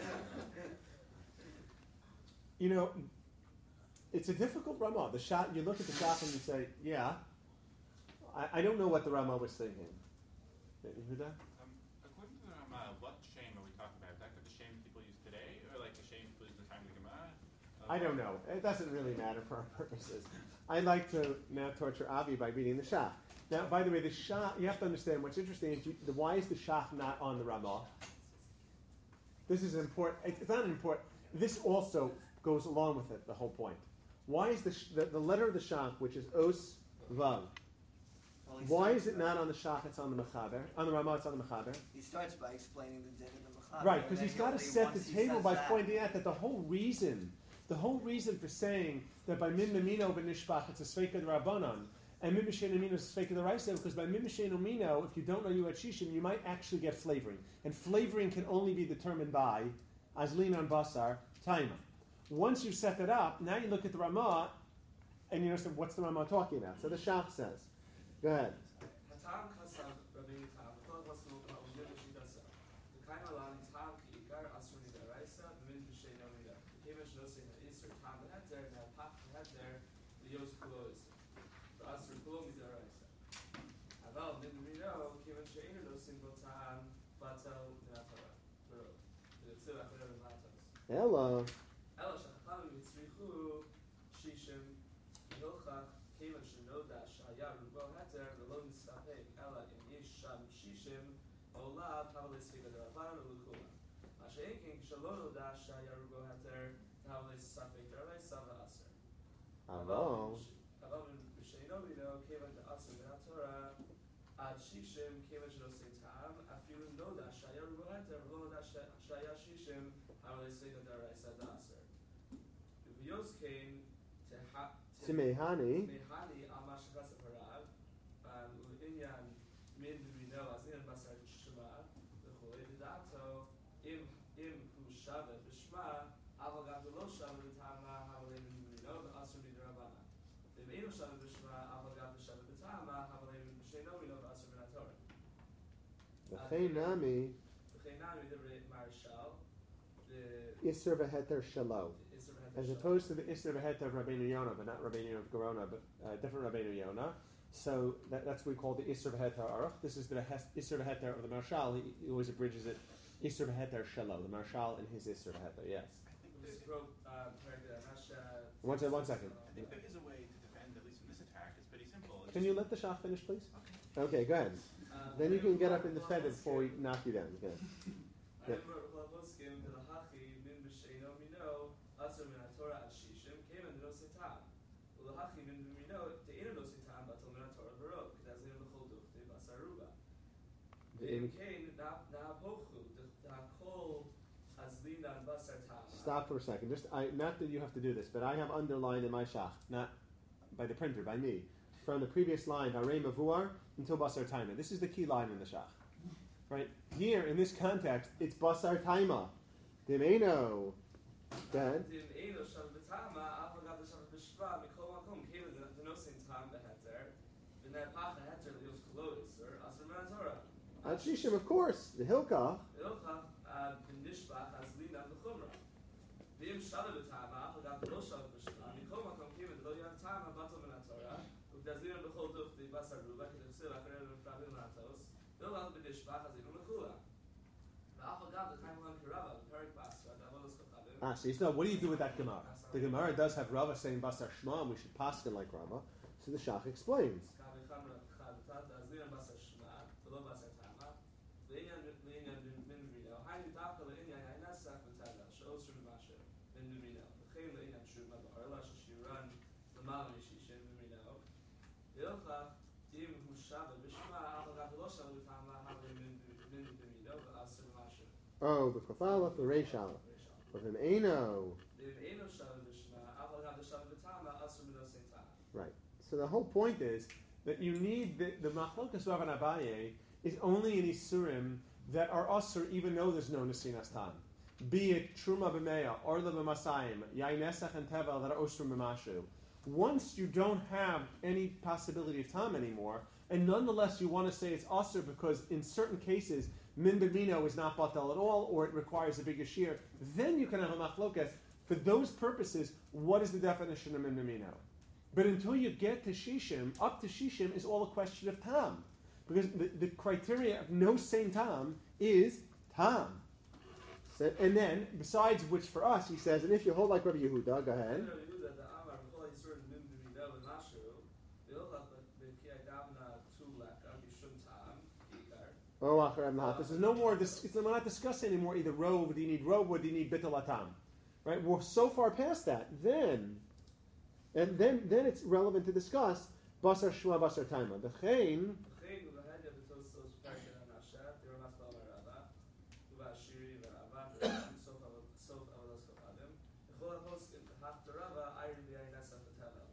You know, it's a difficult Ramah. The shot, you look at the shot and you say, yeah, I, I don't know what the Ramah was thinking. You hear that? Um, according to the Ramah, what shame are we talking about? Is that the shame people use today, or like the shame people use in the time of the Gemara? I don't know. It doesn't really matter for our purposes. I'd like to now torture Avi by reading the shot. Now, by the way, the shach, you have to understand what's interesting is you, the, why is the shach not on the Ramah? This is important. It's not important. This also goes along with it, the whole point. Why is the, the, the letter of the shach, which is Os Vav, why is it not on the shach, it's on the Mechaber? On the Ramah, it's on the Mechaber? He starts by explaining the din of the Mechaber. Right, because he's got to only set the once he table says by that, pointing out that the whole reason, the whole reason for saying that by Min Namino B'Nishpach, it's a Sveika D'Rabbanan, and Min Mishen Amino is a Sveika D'Raisa, because by Min Mishen Amino, if you don't know you at Shishim, you might actually get flavoring. And flavoring can only be determined by Azlin on Basar, Taima. Once you set that up, now you look at the Ramah, and you understand what's the Ramah talking about. So the Shach says, go ahead. Hatam kasav Rabbeinu Tam, v'chol pasuk ha'omdim b'shitasa. V'kaim alan tam ki'ikar asur midaraisa v'min b'sheino mina. V'kiven sh'nosei ha'isur tam v'heter na'pach v'heter v'yos kulo isur. V'asur kulo midaraisa. Aval min b'mino kiven she'enu nosim bo tam batel minatora. V'rov. V'yotziv acharer v'matos. Hello. Ela shachachamim yitzrichu shishim hilchach kiven shenoda shaya rubo heter v'lo nispapek ela im yesh sham shishim olav havale sfiga d'Rabbanan ulukula. Masha'enkin k'shalo noda shaya rubo heter havale sfapek d'Raisa v'aser. Hello. Aval b'sheino mino kiven d'asur min haTorah ad shishim kiven shenosin tam afilu noda shaya rubo heter v'lo noda shaya shishim havale sfiga d'Raisa v'aser. V'yos kain teha Timehani. Mehani Alma Shachas Harav, Ulinyan Min Mino Azin Basar Shema, V'chulei V'dato Im Im Hu Shavet V'Shma Avagav V'lo Shavet V'Tama Havalei Min Mino V'Asur Midrabana. V'Im Eino Shavet V'Shma Avagav V'Shavet V'Tama Havalei Min B'Sheino Mino V'Asur Min HaTorah. V'cheinami. V'cheinami the Marshal the Isser v'heter shelo. As opposed to the Isser v'heter of Rabbeinu Yonah, but not Rabbeinu of Gerona, but uh, different Rabbeinu Yonah. So that, that's what we call the Isser v'heter aruch. This is the Isser v'heter of the Marshal. He, he always abridges it. Isser v'heter shelo. The Marshal and his Isser v'heter. Yes. One second. One second. I think there is a way to defend, at least in this attack. It's pretty simple. It's Can you let the Shach finish, please? Okay. Okay, go ahead. Uh, then you can get up and defend it before we knock you down. Go ahead. I remember Lavoskim the Lahachi min b'sheino mino asur min haTorah ad shishim came and no setam. Ulahachi min b'mino te'ina no setam batal min haTorah v'rov k'dazin b'chol duchte basaruba. Ve'im kain na'apochu d'hakol azlinan basar tama. Stop for a second. Just I, not that you have to do this, but I have underlined in my Shach, not by the printer, by me, from the previous line, Harei Mavuar until Basar Taima. This is the key line in the Shach. Right? Here, in this context, it's Basar Taima. Dimeino. Go ahead. Dimeino Shav B'Tama, Avagav Shav B'Shva, Mikol Makom, Kevin, the Nosin Tam Beheter, V'Nepach Heter, Lios Kolois, or Asur Min HaTorah. Ad Shishim, of course. The Hilkach. The Hilkach, B'Nishbach, Azlina, B'Chumra. V'Im Shav B'Tama, Avagav Lo Shav B'Shva, Mikol Makom, Kevin, the Lo Yav Tama, Batal Min HaTorah, U'Dazlina B'Chol Duchti, Basaruba, K'Devsil, Acharer, V'Pravim Latos, V'Lav B'Nishbach, Azlina B'Chula. Ah, so you know, what do you do with that Gemara? The Gemara does have Rava saying Basar Shma, and we should paskin like Rava. So the Shach explains. Oh, the Kafala, the Reishal. Of him Eino. Right. So the whole point is that you need the, the Machlokas Rav and Abaye is only in Isurim that are Asur even though there's no Nesinas Tam. Be it Truma B'meya, Orla B'masayim, Yainesach and Tevel that are Osur B'mashu. Once you don't have any possibility of Tam anymore, and nonetheless you want to say it's Asur because in certain cases Min B'mino is not Batal at all, or it requires a bigger shear, then you can have a Machlokas. For those purposes, what is the definition of Min B'mino? But until you get to Shishim, up to Shishim is all a question of Tam. Because the, the criteria of no same Tam is Tam. So, and then, besides which for us, he says, and if you hold like Rabbi Yehuda, go ahead. shum tam kikar. Oh, achar not. This is no more. This it's, we're not discussing anymore. Either rove. Do you need rove or do you need bittul atam? Right. We're so far past that. Then, and then then it's relevant to discuss basar shua basar taima. The chain. V'chein u'v'hedya b'tosos v'perken anasha d'ramat b'amar Rava u'v'ashiri v'Rava v'Ram sof avo- sof avodas kofadim v'chol ha'poskim hafter Rava ayri v'yayin esaf v'tevel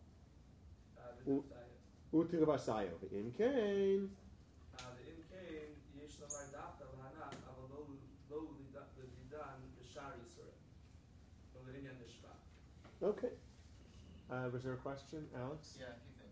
v'duftayin. Utigabasayo. In kain. ואם כן, יש לומר דווקא להנח, אבל לא לא לדידן בשאר ישראל. ולעניין נשמע. Okay. Uh, was there a question, Alex? Yeah, a few things.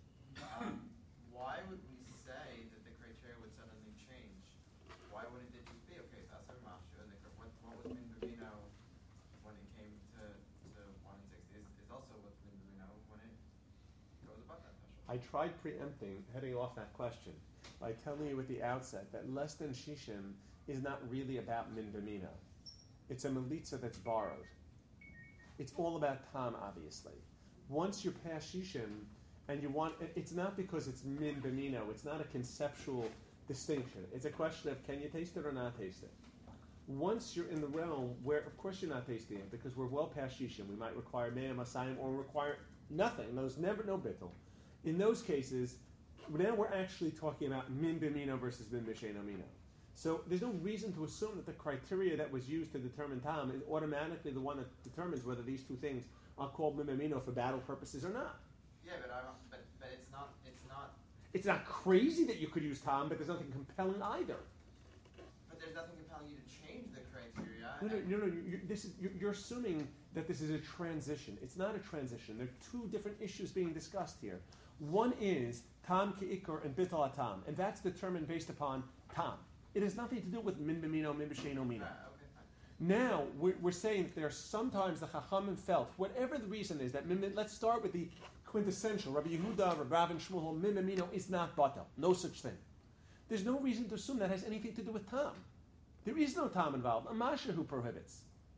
Um, why would we say that the criteria would suddenly change? Why wouldn't it just be okay? So Asar Mashu, and the, what what was Min Bavino when it came to to one and six is, is also what's Min Bavino when it goes above that threshold. I tried preempting, heading off that question, by telling you at the outset that less than shishim is not really about min b'mino. It's a melitza that's borrowed. It's all about tam, obviously. Once you're past shishim, and you want, it's not because it's min b'mino. It's not a conceptual distinction. It's a question of can you taste it or not taste it. Once you're in the realm where, of course, you're not tasting it because we're well past shishim. We might require me'am asayim or require nothing. There's never no bittul. In those cases, now we're actually talking about min b'mino versus min b'sheino mino. So there's no reason to assume that the criteria that was used to determine tam is automatically the one that determines whether these two things are called min b'mino for battle purposes or not. Yeah, but I'm, but but it's not it's not. It's not crazy that you could use tam, but there's nothing compelling either. But there's nothing compelling you to change the criteria. No, no, no, no. You, this is, you're, you're assuming that this is a transition. It's not a transition. There are two different issues being discussed here. One is tam ke'ikor and bitul atam, and that's determined based upon tam. It has nothing to do with min b'mino, min b'sheino mino. Ah, okay, fine. Now we're, we're saying that there are sometimes the Chachamim felt, whatever the reason is, that min, let's start with the quintessential. Rabbi Yehuda, Rabbi Rav and Shmuel, min b'mino is not batel. No such thing. There's no reason to assume that has anything to do with tam. There is no tam involved. A masha who prohibits.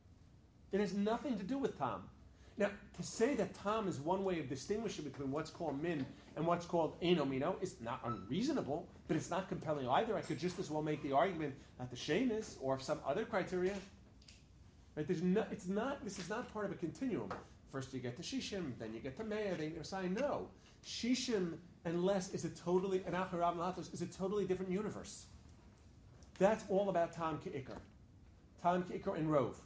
It has nothing to do with tam. Now, to say that tam is one way of distinguishing between what's called min and what's called eino mino is not unreasonable, but it's not compelling either. I could just as well make the argument that the shame is, or some other criteria. Right? There's no, it's not. This is not part of a continuum. First you get to shishim, then you get to meah, then you get to Messiah. No, shishim and less is a totally and acharav latos is a totally different universe. That's all about tam ke'ikar, tam ke'ikar and rove.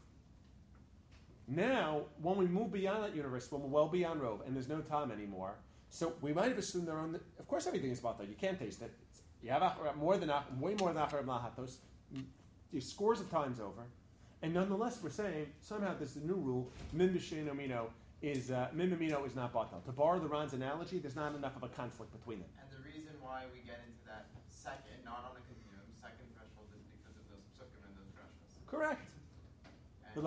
Now, when we move beyond that universe, when we're well beyond rove, and there's no tam anymore, so we might have assumed they're on the. Of course, everything is about that. You can't taste it. You have acharav, more than acharav, way more than acharav lahatos. You scores of times over, and nonetheless, we're saying somehow this is a new rule. Min b'sheino mino is uh, min b'mino is not batal. To borrow the Ran's analogy, there's not enough of a conflict between them. And the reason why we get into that second, not on a continuum, second threshold is because of those psukim and those drashas. Correct. And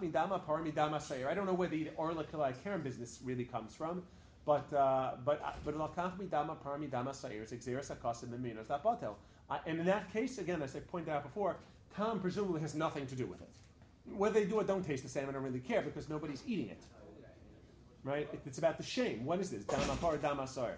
I don't know where the Orla Kalai Karen business really comes from, but uh, but uh, but Lakach Midama Parmi Dama Sayer is Exeris Akasim and Minos that Batel. And in that case, again, as I pointed out before, Tom presumably has nothing to do with it. Whether they do or don't taste the same, I don't really care because nobody's eating it. Right? It, it's about the shame. What is this? Dama Par Dama Sayer.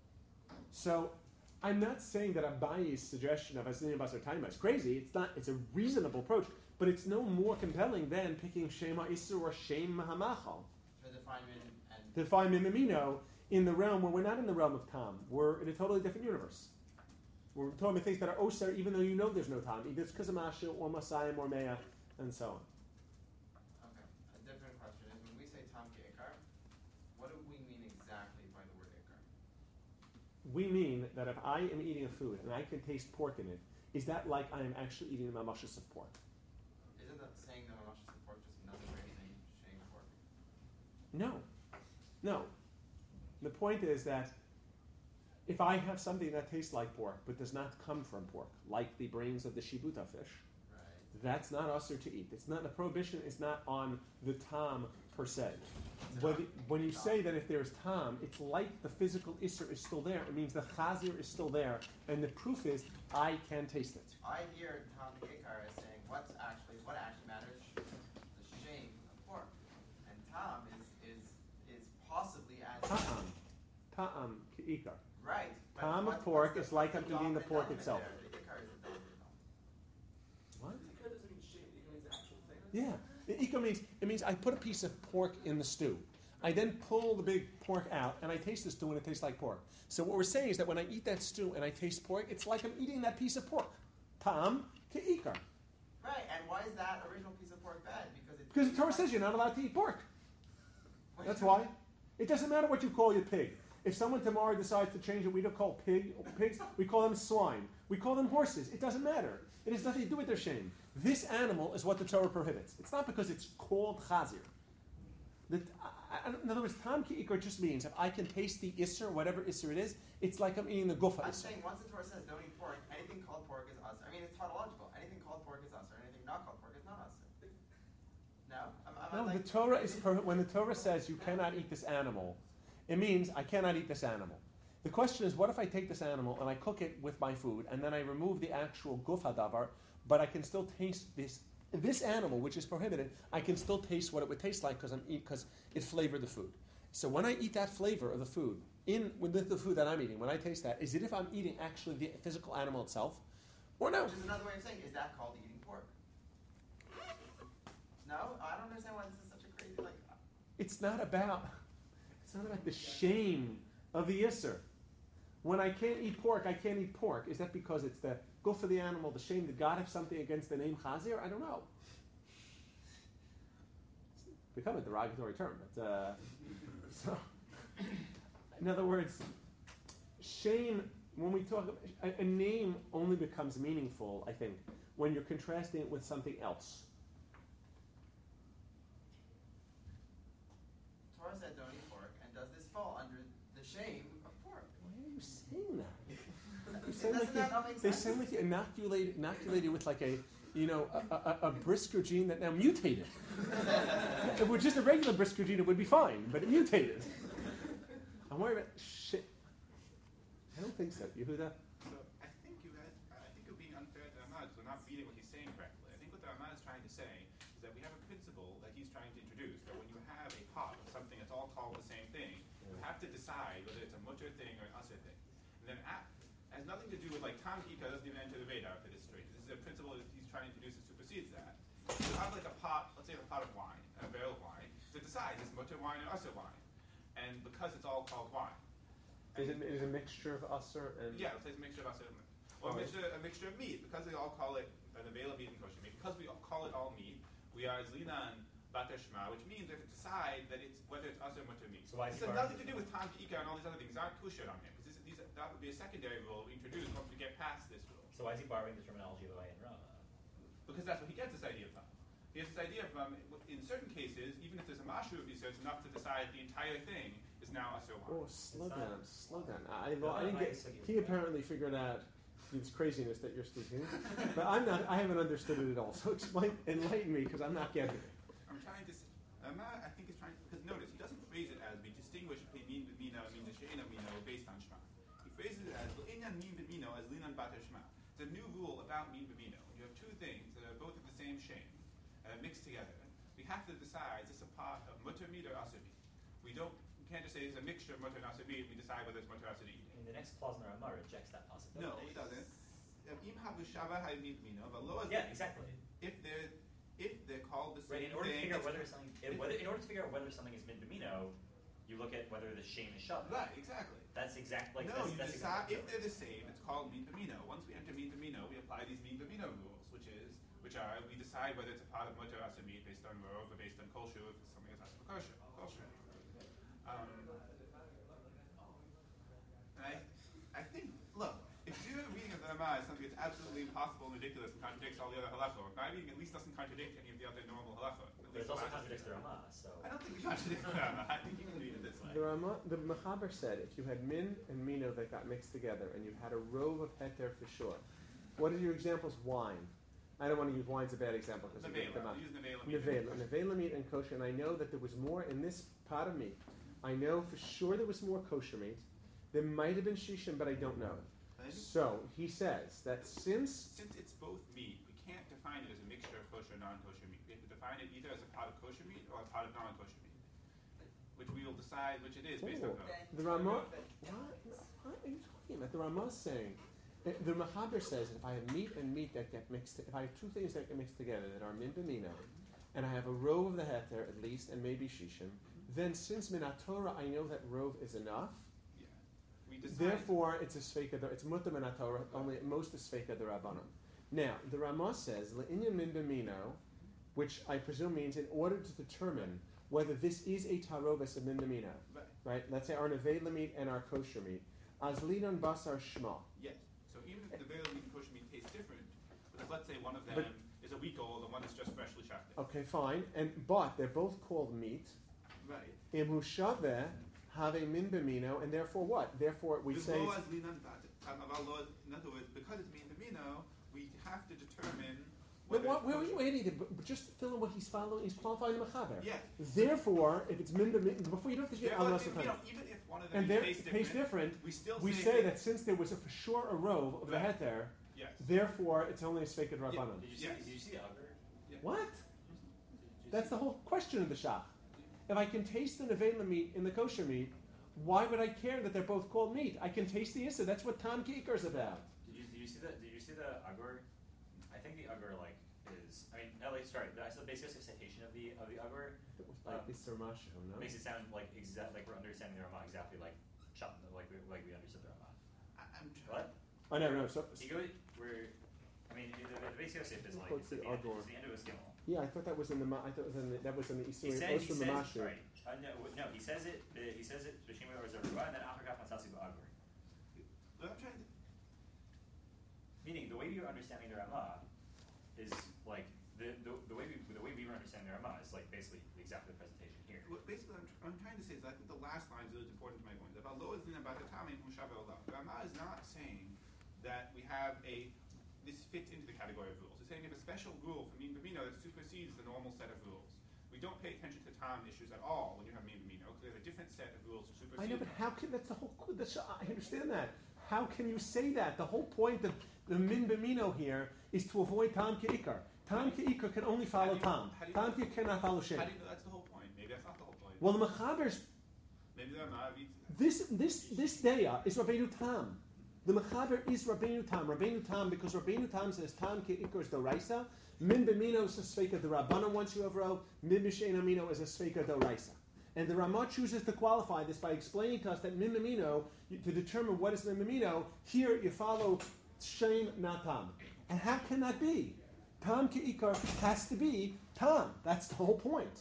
So I'm not saying that Abayi's suggestion of Aslinim Basar Taima is crazy. It's not. It's a reasonable approach. But it's no more compelling than picking Shema Isur or Shem Hamachal. to define min and To define Mimimino in the realm where we're not in the realm of Tam. We're in a totally different universe. We're talking about things that are Oser even though you know there's no Tam. Either it's because of Masha or Masayim or Mea and so on. okay. A different question is when we say tam ikar, what do we mean exactly by the word ikar? We mean that if I am eating a food and I can taste pork in it, is that like I am actually eating a mamashas of pork? Isn't that saying the mamash is pork just another way of saying shaying pork? No. No. The point is that if I have something that tastes like pork but does not come from pork, like the brains of the shibuta fish, Right. that's not usher to eat. It's not the prohibition is not on the tam per se. It's When, not- when you say that if there's tam, it's like the physical isser is still there. It means the chazir is still there, and the proof is I can taste it. I hear tam ikar as saying what's actually what actually matters the shame of pork, and tam is is is possibly as Ta'am, ta'am, ke'ikar. Right. But Tam what's, of pork what's is the, like what's I'm the eating the dominant pork element itself. there? The ikar is the dominant element. What? Ikar doesn't mean shape, ikar means the actual thing. Yeah. The ikar means, it means I put a piece of pork in the stew. I then pull the big pork out, and I taste the stew, and it tastes like pork. So what we're saying is that when I eat that stew and I taste pork, it's like I'm eating that piece of pork. Tam ke'ikar. Right, and why is that original piece of pork bad? Because it Because the Torah says you're not allowed to eat pork. That's why. It doesn't matter what you call your pig. If someone tomorrow decides to change it, we don't call pig pigs, we call them swine. We call them horses. It doesn't matter. It has nothing to do with their shame. This animal is what the Torah prohibits. It's not because it's called chazir. The, I, I, in other words, tam ki'ikar just means if I can taste the isser, whatever isser it is, it's like I'm eating the gufa I'm isser. saying once the Torah says don't eat pork, anything called pork is us. I mean, it's tautological. Anything called pork is us, or anything not called pork is not us. No? I'm, I'm No, like, the Torah is pro- when the Torah says you cannot eat this animal, it means I cannot eat this animal. The question is, what if I take this animal and I cook it with my food, and then I remove the actual guf hadavar, but I can still taste this this animal, which is prohibited. I can still taste what it would taste like because I'm eat because it flavored the food. So when I eat that flavor of the food in with the food that I'm eating, when I taste that, is it if I'm eating actually the physical animal itself, or no? which is another way of saying, is that called eating pork? No? I don't understand why this is such a crazy, like... It's not about it's not about the shame of the yisr. When I can't eat pork, I can't eat pork. Is that because it's the goof of the animal, the shame? Did God have something against the name chazir? I don't know. It's become a derogatory term. But, uh, so, in other words, shame, when we talk, a, a name only becomes meaningful, I think, when you're contrasting it with something else. Torah said don't eat pork, and does this fall under the shame of pork? Why are you saying that? You Doesn't sound like that you, not make they sense? sound like you inoculated, inoculated with like a, you know, a, a, a Brisker gene that now mutated. If it were just a regular Brisker gene, it would be fine, but it mutated. I'm worried about shit. I don't think so. Yehuda? So I think you guys, I think you're being unfair to Ramah because we're not reading what he's saying correctly. I think what the Ramah is trying to say is that we have a principle that he's trying to introduce, that when you have a pot of something that's all called the same thing, you have to decide whether it's a mutter thing or an usher thing. And then at, it has nothing to do with like Tam Kika doesn't even enter the Veda for this straight. This is a principle that he's trying to introduce that supersedes that. You have like a pot, let's say a pot of wine, a barrel of wine, to decide is mutter wine or usher wine. And because it's all called wine. Is it, is it a mixture of usher and... Yeah, let's say it's a mixture of usher and or a mixture, a mixture of meat, because we all call it an avail of meat and kosher meat. Because we all call it all meat, we are zlinan batashma, which means we have to decide that it's whether it's usher or mutter meat. So why is This he has borrowing nothing to do with tam ika and all these other things. These aren't kosher on him, because these, that would be a secondary rule we introduce once we get past this rule. So why is he borrowing the terminology of Ayin Rama? Because that's what he gets this idea from. He gets this idea from, in certain cases, even if there's a mashu, he says enough to decide the entire thing is now usher wine. Oh, slow It's down, not- slow down. I, No, I didn't I- get... I- He apparently figured out this craziness that you're speaking. But I'm not, I haven't understood it at all. So explain, enlighten me, because I'm not getting it. I'm trying to, Rama, I think is trying, because notice, he doesn't phrase it as we distinguish between min b'mino and min she'ena mino based on shma. He phrases it as l'inyan min b'mino as linan bata shma. It's a new rule about min b'mino. When you have two things that are both of the same shame, uh, mixed together, we have to decide, is this a part of mutter meat or aser meat? We don't, we can't just say it's a mixture of mutter and aser meat, we decide whether it's mutter or aser to eat. I mean, the next clause in the Ramah rejects that possibility. No, it doesn't. Im havu shava ha'min b'mino, but lo Yeah, exactly. if they're if they're called the Right. same In order to thing, figure out it's- whether something, in, whether, in order to figure out whether something is min b'mino, you look at whether the shame is shavah. right, exactly. That's exactly like no, that's, you that's decide exactly if they're the same. It's called min b'mino. Once we enter min b'mino, we apply these min b'mino rules, which is which are we decide whether it's a part of mutter aser meat based on rov or based on kosher if it's something that's aser kosher. Kosher. Um, and I, I think, look, if your reading of the Ramah is something that's absolutely impossible and ridiculous and contradicts all the other halachot, my reading at least doesn't contradict any of the other normal halachot. But it also contradicts the Ramah, so... I don't think it contradicts the Ramah. I think you can read it this way. The Rama, the Mechaber said if you had min and mino that got mixed together and you had a rove of heter for sure. What are your examples? Wine. I don't want to use wine's a bad example because you get them Nevela. out. We use nevela meat. Nevela. Nevela meat and kosher. And I know that there was more in this pot of meat. I know for sure there was more kosher meat. There might have been shishim, but I don't know. So he says that since Since it's both meat, we can't define it as a mixture of kosher and non-kosher meat. We have to define it either as a pot of kosher meat or a pot of non-kosher meat, which we will decide which it is based on oh, both. the Rama. What? Ramah is saying. The Mechaber says that if I have meat and meat that get mixed, if I have two things that get mixed together that are min b'mino, and I have a rove of the heter at least, and maybe shishim, then since minatora I know that rove is enough. Yeah. We decide. Therefore, it's a sveika. It's mutter minatora. Only at most a sveika derabanan. Now the Ramah says le'inya min b'mino, which I presume means in order to determine whether this is a tarovis of min b'mino. Right. Right. Let's say our nevela meat and our kosher meat. As linon basar shma. Yes. So even if the nevela meat and kosher meat taste different, because let's say one of them but, is a week old and one is just freshly shafted. Okay, fine. And but they're both called meat. Right. Imushave have a min b'mino, and therefore what? Therefore we the say. Law is linan about law. In other words, because it's min b'mino, we have to determine. But what, where are you waiting to but just fill in what he's following? He's qualifying the mechaber. Yes. Therefore, if it's min b'mino, before you don't have to get Therefore, al if, you know, even if one of them and there, tastes tastes different, different, we still we say, say that since there was a, for sure a rove of right. the heter, yes. therefore it's only a sveikad rabbanon. Yeah. Did you see? Yes. Did you see the auger? Yeah. What? Did you That's see the whole question of the shach. If I can taste the nevela meat in the kosher meat, why would I care that they're both called meat? I can taste the issa. That's what Tam Kikar is about. Did you, did you see the Did you see the agur? I think the agur like is. I mean, at least sorry. I saw the basic citation of the of the agur. It was like Um, Isser Mashahim, no? Makes it sound like exact like we're understanding the Ramah exactly like shop like we, like we understood the Ramah. I, I'm trying. What? Oh no, no. So, He goes. We're. I mean, the, the basic Yosef is like What's it's at the the, end, agur? it's the end of a skimmel. yeah, I thought that was in the. Ma- I thought it was in the, that was in the He Isser said. He Osur says. Mamashu. Right. Uh, no, no. He says it. Uh, he says it. B'shima or Zarubah, and then Achar Kaf Matzasi Ba'agur. But I'm trying to. Meaning, the way we were understanding the Ramah is like the, the the way we the way we were understanding the Ramah is like basically exactly the presentation here. What basically I'm, tr- I'm trying to say is that I think the last line is really important to my point. About lo is about the time Mushav Olam. The Ramah is not saying that we have a this fits into the category of rules. It's saying we have a special rule for min b'mino that supersedes the normal set of rules. We don't pay attention to time issues at all when you have min b'mino because there's a different set of rules to supersede. I know, but them. how can that's the whole? The, I understand that. How can you say that? The whole point of the min b'mino here is to avoid tam ke'ikar. Tam ke'ikar can only follow tam. Tam ke'ikar cannot follow shem. How do you know that's the whole point? Maybe that's not the whole point. Well, the mechaber's Maybe the Ramah reads this this this daya is Rabbeinu Tam. The mechaber is Rabbeinu Tam. Rabbeinu Tam because Rabbeinu Tam says tam ke'ikar is doraisa. Min b'mino is a sveika d'Rabbanan once you have rov. Min b'shein amino is a sveika doraisa. And the Ramah chooses to qualify this by explaining to us that min b'mino, to determine what is min b'mino, here you follow shem not tam. And how can that be? Tam ke'ikar has to be tam. That's the whole point.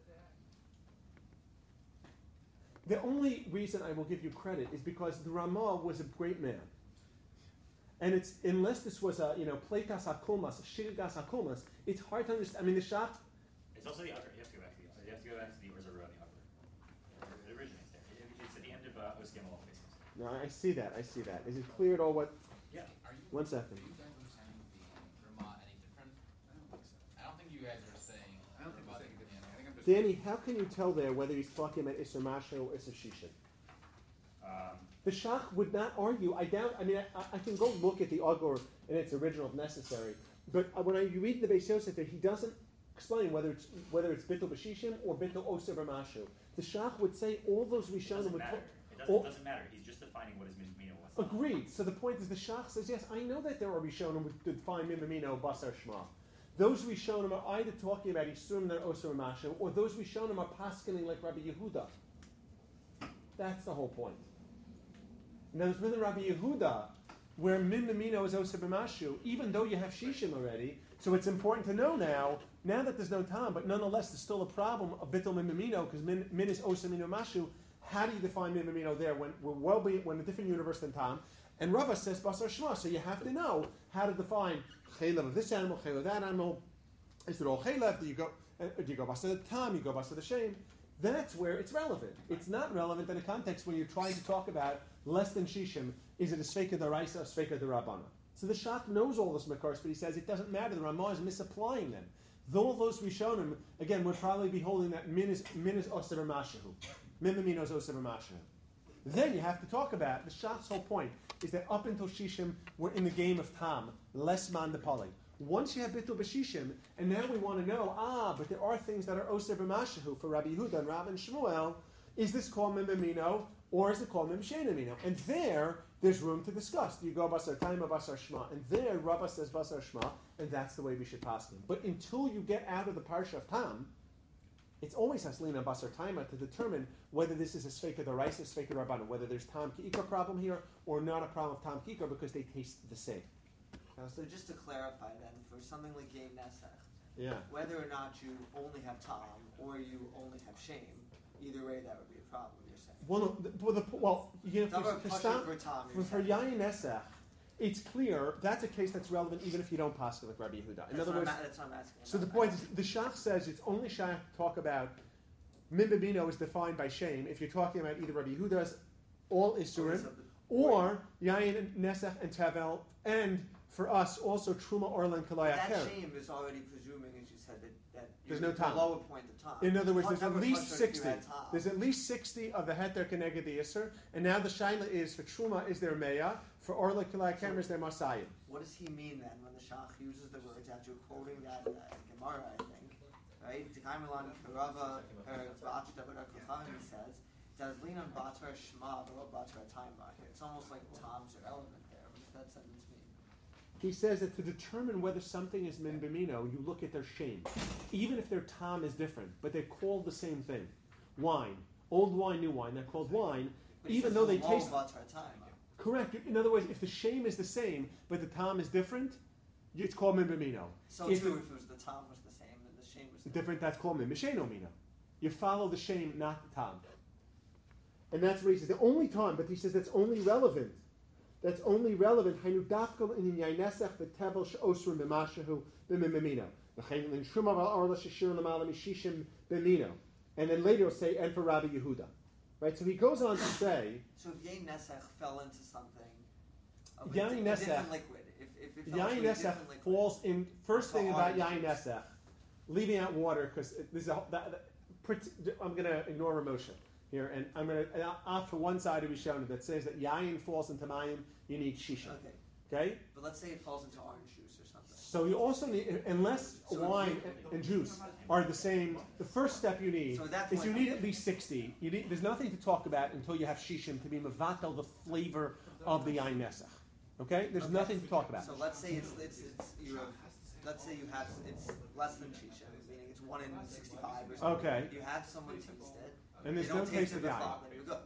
The only reason I will give you credit is because the Ramah was a great man. And it's unless this was a, you know, Pleikas HaKulmas, Shirigas HaKulmas, it's hard to understand. I mean, the Shach. It's also the agur. You have to go back to the. You have to go back to the Urzarua and the agur. It originates there. It, it's at the end of uh, Oskimmel basically. No, I see that. I see that. Is it clear at all what? Yeah. Are you, One second. Are you guys understanding the Ramah any different? I don't think so. I don't think you guys are saying. I don't think Ramah we're saying different. different. I think I'm just. Danny, how can you tell there whether he's talking about Isser Masha or Isser Shishin? Um, The Shach would not argue. I doubt. I mean, I, I can go look at the Agur in its original if necessary. But when I, you read the Beis Yosef there, he doesn't explain whether it's whether it's Bittul B'Shishim or Bittul Oser B'Mashu. The Shach would say all those it Rishonim doesn't would. matter. It doesn't, all, it doesn't matter. He's just defining what is min b'mino. What's not. Agreed. So the point is, the Shach says, yes, I know that there are Rishonim who define Min B'mino Basar Shema. Those Rishonim are either talking about Yisurim that Oser B'Mashu, or those Rishonim are paskening like Rabbi Yehuda. That's the whole point. Now, there's within Rabbi Yehuda, where Min B'mino is Oser B'Mashu, even though you have Shishim already, so it's important to know now, now that there's no time, but nonetheless, there's still a problem of Bittul Min B'mino, because Min, min is Oser Mino Mashu. How do you define Min B'mino there when we're well be, when a different universe than Tam? And Rava says Basar Shema, so you have to know how to define Chaylev of this animal, Chaylev of that animal. Is it all Chaylev? Do you go, uh, do you go Basar the Tam, you go Basar the Shem? That's where it's relevant. It's not relevant in a context when you're trying to talk about less than Shishim. Is it a Sveika Daraisa or Sveika Darabana? So the Shach knows all this Makars, but he says it doesn't matter. The Ramah is misapplying them. Though those Rishonim, again, would probably be holding that min is, min is Oser Mashahu. Min B'mino is Oser Mashahu. Then you have to talk about, the Shach's whole point is that up until Shishim, we're in the game of Tam, less man de Pali. Once you have Bittul B'Shishim, and now we want to know, ah, but there are things that are Oser B'Mashahu for Rabbi Yehuda and Rav and Shmuel, is this called Min B'mino, or is it called Mim Shein Amino? And there, there's room to discuss. Do you go Basar Taim or Basar Shma? And there, Rabbah says Basar Shma, and that's the way we should pass him. But until you get out of the Parsha of Tam, it's always Haslina Basar Taima to determine whether this is a Sveika Daraisa, Sveika Rabbana, whether there's Tam Ki'ikar problem here or not a problem of Tam Ki'ikar because they taste the same. So just to clarify then, for something like Yei Nesach, yeah. whether or not you only have Tam or you only have shame, either way that would be a problem, you're saying. Well, no, the, well, the, well you know, for, for, for, Tam, for, for Yain Nesach, it's clear that's a case that's relevant even if you don't pass it like Rabbi Yehuda. In that's other words, I'm, that's what I'm asking. So the point is, the Shach says it's only Shach to talk about Mim Bimino is defined by shame if you're talking about either Rabbi Yehuda's all Isurim or Yain Nesach and Tavel, and for us also Truma Orlan Kalaya. That shame is already presuming, as you said, that, that there's no time. The lower point of time. In other words, there's at least sixty. There's There's at least sixty of the Heter Keneged the Isser, and now the Shaila is for Truma is there Meya, for Orla Kalaya Kemer is there Masayim. What does he mean then when the Shach uses the words after quoting that uh, Gemara, I think, right? Tikaimelan Karava he says, does lean on Batar Shema or Batar Taima. It's almost like Tom's irrelevant there. What does that sentence mean? He says that to determine whether something is min bimino, you look at their shame. Even if their tam is different, but they're called the same thing. Wine. Old wine, new wine. They're called wine, but even though they taste... Time. Correct. In other words, if the shame is the same, but the tam is different, it's called min bimino. So if too, the, if it was the tam was the same, then the shame was different, that's called min b'sheino mino. You follow the shame, not the tam. And that's what he says. The only time, but he says that's only relevant. That's only relevant. Hainu dafkal in yainesach v'tebel she'osrim b'mashahu b'mimimino. V'chein l'nshuma v'arla sheshir l'malam ishishim b'mino. And then later he'll say, and for Rabbi Yehuda. Right? So he goes on to say... So if Yain Nesach fell into something, of a, Yain di- a Nesach, different liquid, if, if it fell Yain into a Nesach different liquid, falls in... First thing about Yain juice. Nesach, leaving out water, because this is a, that, that, I'm going to ignore Ramosha here, and I'm going to opt for one side of Rishonah that says that Yain falls into Mayim, you need Shisha. Okay. Okay? But let's say it falls into orange juice or something. So you also need, unless So wine and, and juice are the same, the first step you need So at that is point- you need at least sixty. You need, there's nothing to talk about until you have Shishim to be Mavatal, the flavor of the Yain Nesach. Okay? There's Okay. nothing to talk about. So let's say it's it's, it's you have, let's say you have it's less than shisha, meaning it's one in sixty-five or something. Okay. You have someone taste it, And there's they no don't taste taste of it Yain. before, then you're good.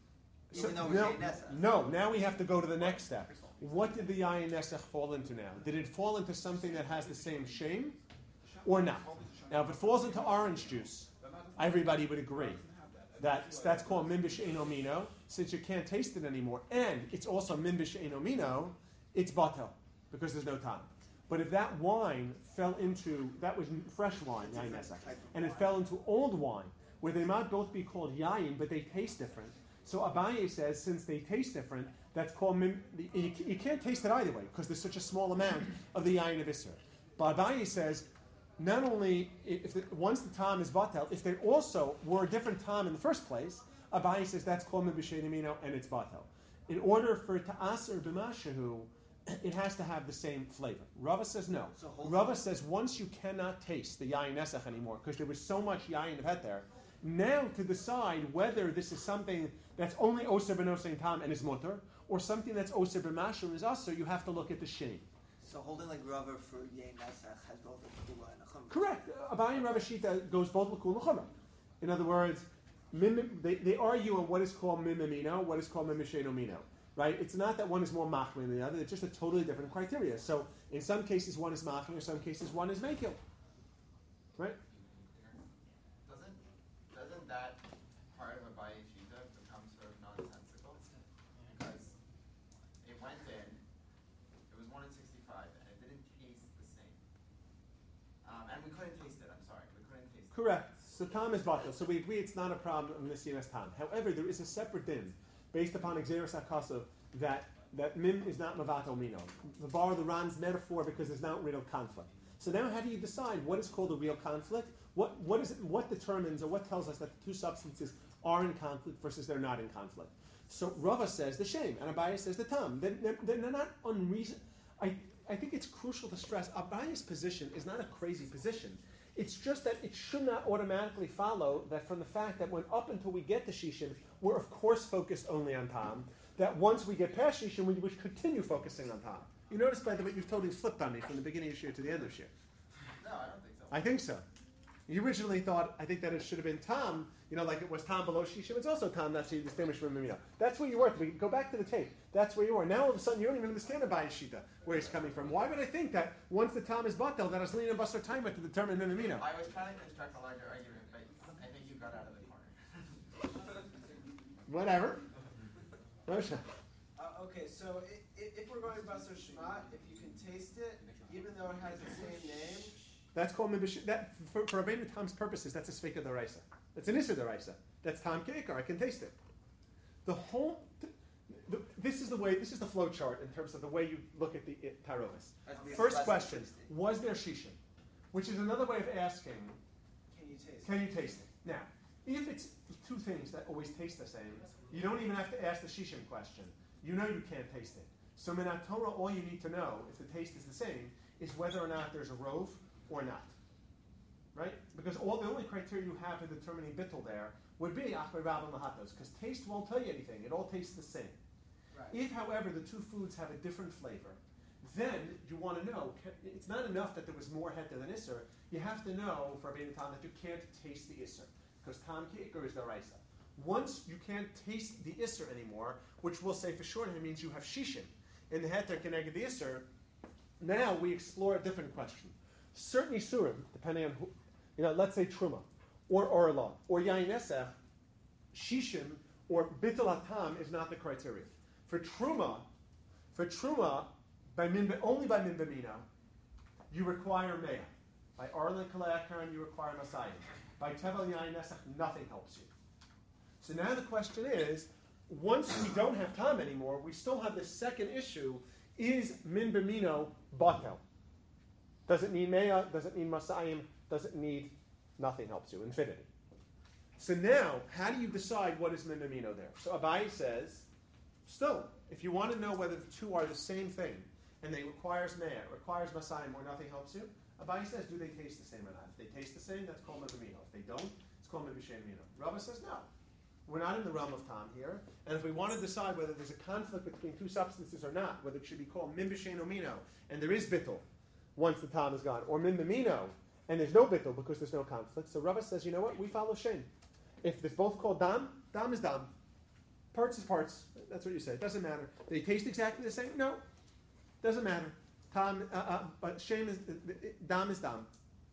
So, Even though it's no, Yain Nesach. no, now we have to go to the next step. What did the Yain Nesach fall into now? Did it fall into something that has the same shame or not? Now, if it falls into orange juice, everybody would agree that that's called Mimbish Enomino, since you can't taste it anymore. And it's also Mimbish Enomino, it's batel, because there's no time. But if that wine fell into, that was fresh wine, Yain Nesach, and it fell into old wine, where they might both be called Yain, but they taste different. So Abaye says, since they taste different, that's called mim. You, you can't taste it either way because there's such a small amount of the yain of Isser. But Abaye says, not only if the, once the tam is batel, if there also were a different tam in the first place, Abaye says that's called mim b'sheinamino and it's batel. In order for it to aser b'mashahu, it has to have the same flavor. Rava says no. So Rava says once you cannot taste the yain nesach anymore because there was so much yain of het there. Now to decide whether this is something that's only oser b'nosein tam and is mutter, or something that's oser b'masher and is aser, you have to look at the shame. So holding like Rava for Yain Nesach has both a kula and a chumrah. Correct. Abaye and Rabbi Shita goes both l'kul and l'chumrah. In other words, mim, they, they argue on what is called mimimino, what is called mimishenomino. Right? It's not that one is more machmir than the other. It's just a totally different criteria. So in some cases one is machmir, in some cases one is mekil. Right? Doesn't doesn't that part of Abaye Shita become sort of nonsensical? Because it went in, it was one in sixty-five, and it didn't taste the same. Um, and we couldn't taste it. I'm sorry, we couldn't taste it. Correct. So tam is batal. So we agree it's not a problem in this year's tam. However, there is a separate din based upon Xeris HaKasav that that mim is not mavato mino. The bar the Ran's metaphor because there's not real conflict. So now, how do you decide what is called a real conflict? What what is it, what determines or what tells us that the two substances are in conflict versus they're not in conflict? So Rava says the shame, and Abaye says the tam. They're, they're, they're not unreason. I I think it's crucial to stress Abaye's position is not a crazy position. It's just that it should not automatically follow that from the fact that when up until we get to Shishim, we're of course focused only on Tam, that once we get past Shishim, we would continue focusing on Tam. You notice, by the way, you've totally flipped on me from the beginning of Shir to the end of Shir. No, I don't think so. I think so. You originally thought, I think that it should have been Tam, you know, like it was Tam below Shishim. It's also Tam, that's how you distinguish from Mimino. That's where you were. We go back to the tape. That's where you were. Now all of a sudden you don't even understand Abayi Shita, where he's coming from. Why would I think that once the Tam is Batel, that is Lina Basar Taima to determine Mimino? I was trying to construct a larger argument, but I think you got out of the corner. Whatever. Moshe. Uh, okay, so i- i- if we're going Basar Shema, if you can taste it, even though it has the same name, That's called Mibish. That for, for Rabbeinu Tam's purposes, that's a Sveka Daraisa. That's an Issa Daraisa. That's Tam Keikar. I can taste it. The whole. The, this is the way. This is the flow chart in terms of the way you look at the it, Tarovis. First question: was there Shishim? Which is another way of asking. can you taste Can you taste it? Now, if it's two things that always taste the same, you don't even have to ask the Shishim question. You know you can't taste it. So Minat Torah, all you need to know, if the taste is the same, is whether or not there's a rove or not. Right? Because all the only criteria you have for determining bittul there would be Achmei Rab and Lahatos, because taste won't tell you anything. It all tastes the same. Right. If, however, the two foods have a different flavor, then you want to know, it's not enough that there was more heter than Isser. You have to know, for Rabbeinu Tam, that you can't taste the Isser, because Tam Ki'ikar is the Raisa. Once you can't taste the Isser anymore, which we'll say for shorthand means you have Shishim in the heter keneged the Isser, now we explore a different question. Certain Isurim, depending on who, you know, let's say Truma, or Orla, or Yain Esef, Shishim, or Bittul Atam is not the criteria. For Truma, for Truma, by min, only by Min Bamino, you require Mea. By Arlen Kalei you require Masayim. By Tevel Yain Esef, nothing helps you. So now the question is, once we don't have Tam anymore, we still have this second issue, is Min Bamino Batel? Does it need Mea? Does it need Masayim? Does it need nothing helps you? Infinity. So now, how do you decide what is Min Bamino there? So Abayi says, still, if you want to know whether the two are the same thing, and they requires Mea, requires Masayim, or nothing helps you, Abayi says, do they taste the same or not? If they taste the same, that's called Min Bamino. If they don't, it's called Min B'Shem Mino. Rava says, no. We're not in the realm of Tam here, and if we want to decide whether there's a conflict between two substances or not, whether it should be called Min B'Shem Mino, and there is bittul, once the Tam is gone, or Min B'Mino, and there's no bittul because there's no conflict. So Rava says, you know what? We follow Shem. If it's both called Dam, Dam is Dam. Parts is parts. That's what you say. It doesn't matter. They taste exactly the same? No. Doesn't matter. Tam, uh, uh, but Shem is, uh, Dam is Dam.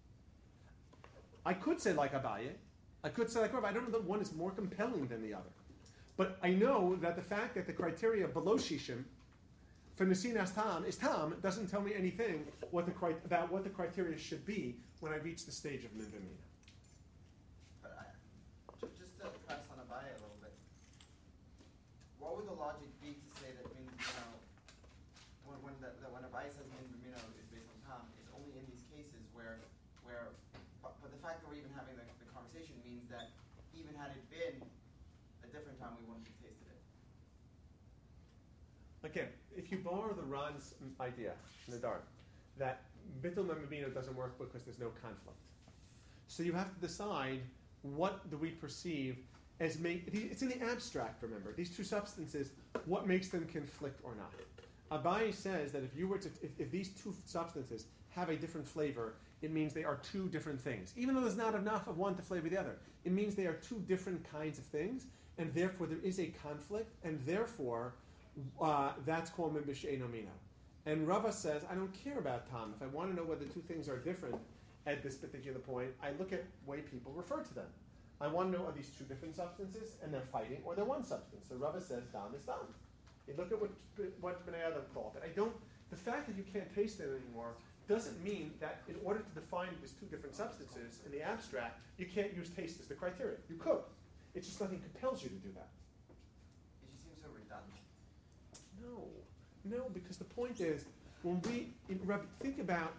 I could say like Abaye. I could say like Rav. I don't know that one is more compelling than the other. But I know that the fact that the criteria below Shishim for Nesinas Tam is Tam doesn't tell me anything what the, about what the criteria should be when I reach the stage of Min B'Mina. But I, just to press on Abaye a little bit, what would the logic be to say that Min B'Mino, when, when, the, that when Abaye says Min B'Mino is based on Tam, is only in these cases where, where but, but the fact that we're even having the, the conversation means that even had it been a different time, we wouldn't have tasted it. Again, if you borrow the Ran's idea in the dark, that Bittul Mambino doesn't work because there's no conflict. So you have to decide what do we perceive as make, it's in the abstract, remember, these two substances, what makes them conflict or not. Abayi says that if you were to, if, if these two substances have a different flavor, it means they are two different things. Even though there's not enough of one to flavor the other, it means they are two different kinds of things, and therefore there is a conflict, and therefore uh, that's called Min B'She'eino Mino. And Rava says, I don't care about Tam. If I want to know whether two things are different at this particular point, I look at the way people refer to them. I want to know, are these two different substances, and they're fighting, or they're one substance? So Rava says, Dam is Dam. You look at what what Bnei Adam called it. I don't. The fact that you can't taste it anymore doesn't mean that in order to define these two different substances in the abstract, you can't use taste as the criteria. You could. It's just nothing compels you to do that. It just seems so redundant. No, no, because the point is, when we in Rabbi, think about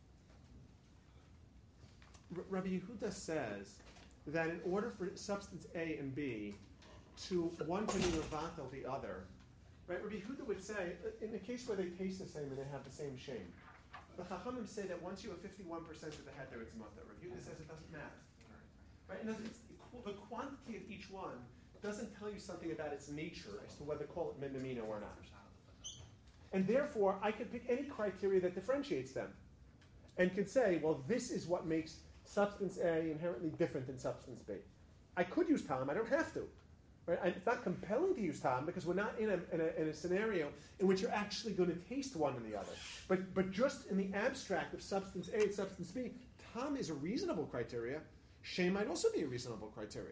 R- Rabbi Yehuda says that in order for substance A and B to one to be levatel the other, right? Rabbi Yehuda would say, in the case where they taste the same and they have the same shame, the Chachamim say that once you have fifty-one percent of the heter, it's mutter. Rav Yehuda says it doesn't matter. Right? In other words, the quantity of each one doesn't tell you something about its nature as to whether to call it mendamino or not. And therefore, I could pick any criteria that differentiates them and could say, well, this is what makes substance A inherently different than substance B. I could use Tam, I don't have to. Right? It's not compelling to use Tam because we're not in a, in a, in a scenario in which you're actually going to taste one and the other. But, but just in the abstract of substance A and substance B, Tam is a reasonable criteria. Shay might also be a reasonable criteria.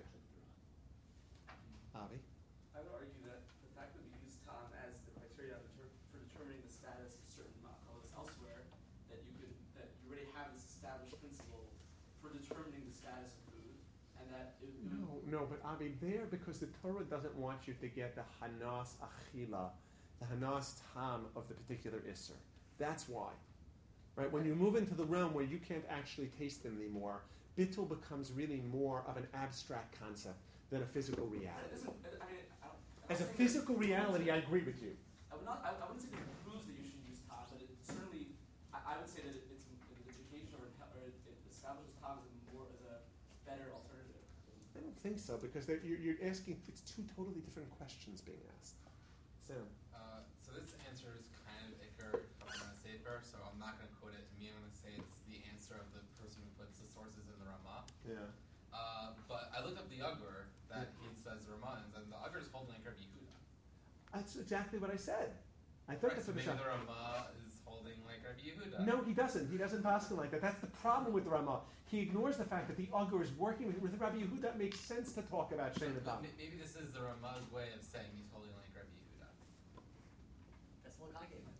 Avi? I would argue that the fact that we use Tom as the criteria deter- for determining the status of certain ma'akalos elsewhere, that you could that you already have this established principle for determining the status of food, and that it, it No, no, but Avi, there because the Torah doesn't want you to get the hanas achila, the hanas tam of the particular isser. That's why. Right? When you move into the realm where you can't actually taste them anymore, bittul becomes really more of an abstract concept than a physical reality. It isn't, I mean, I don't, I don't As a think physical that- reality, I agree with you. I would not. I, I wouldn't say that it proves that you should use Tom, but it certainly. I, I would say that it, it's an indication or, it, or it, it establishes Tom as a more as a better alternative. I don't think so because they're- you're, you're asking. It's two totally different questions being asked. Sam. Uh, so this answer is kind of Iker from the Sefer, so I'm not going to quote it to me. I'm going to say it's the answer of the person who puts the sources in the Ramah. Yeah. Uh, but I looked up the Ugur that he says the Ramah is, and the Ugur is holding like Rabbi Yehuda. That's exactly what I said. I thought Right, that's so what maybe I the said. Ramah is holding like Rabbi Yehuda. No, he doesn't. He doesn't basket like that. That's the problem with the Ramah. He ignores the fact that the Ugur is working with, with Rabbi Yehuda. It makes sense to talk about Shein and But Tam. m- maybe this is the Ramah's way of saying he's holding like Rabbi Yehuda. That's what I gave him.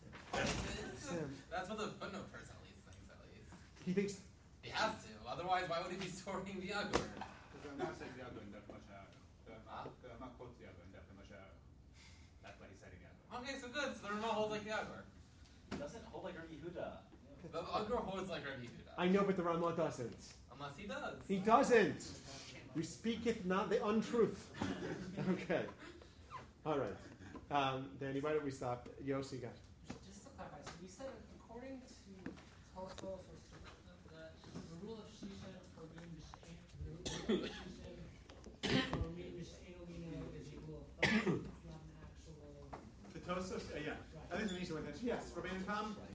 Sam. That's what the footnote person at least thinks, at least. He thinks He has to. Otherwise, why would he be storing the Ugur? Because the Rama says the Yago in Daf Masha'ar. The Rama quotes the Yago in Daf Masha'ar. That's why he's citing Yago. Okay, so good. So the Ramah holds like the Ugur. It doesn't hold like Rabbi Yehuda. The Ugur holds like Rabbi Yehuda. I know, but the Ramah doesn't. Unless he does. He doesn't. You speak it not the untruth. Okay. All right. Um, Danny, why don't we stop? Yossi, got. Just to clarify, so you said according to Tosfos or Shulchan that the rule of Shishan for mean Misha'en, the rule of Shishan for mean Misha'en Omino is equal of five. It's not an actual. The Tosos? Uh, yeah. Right. That is an easy one. Yes, Rabbeinu Tam.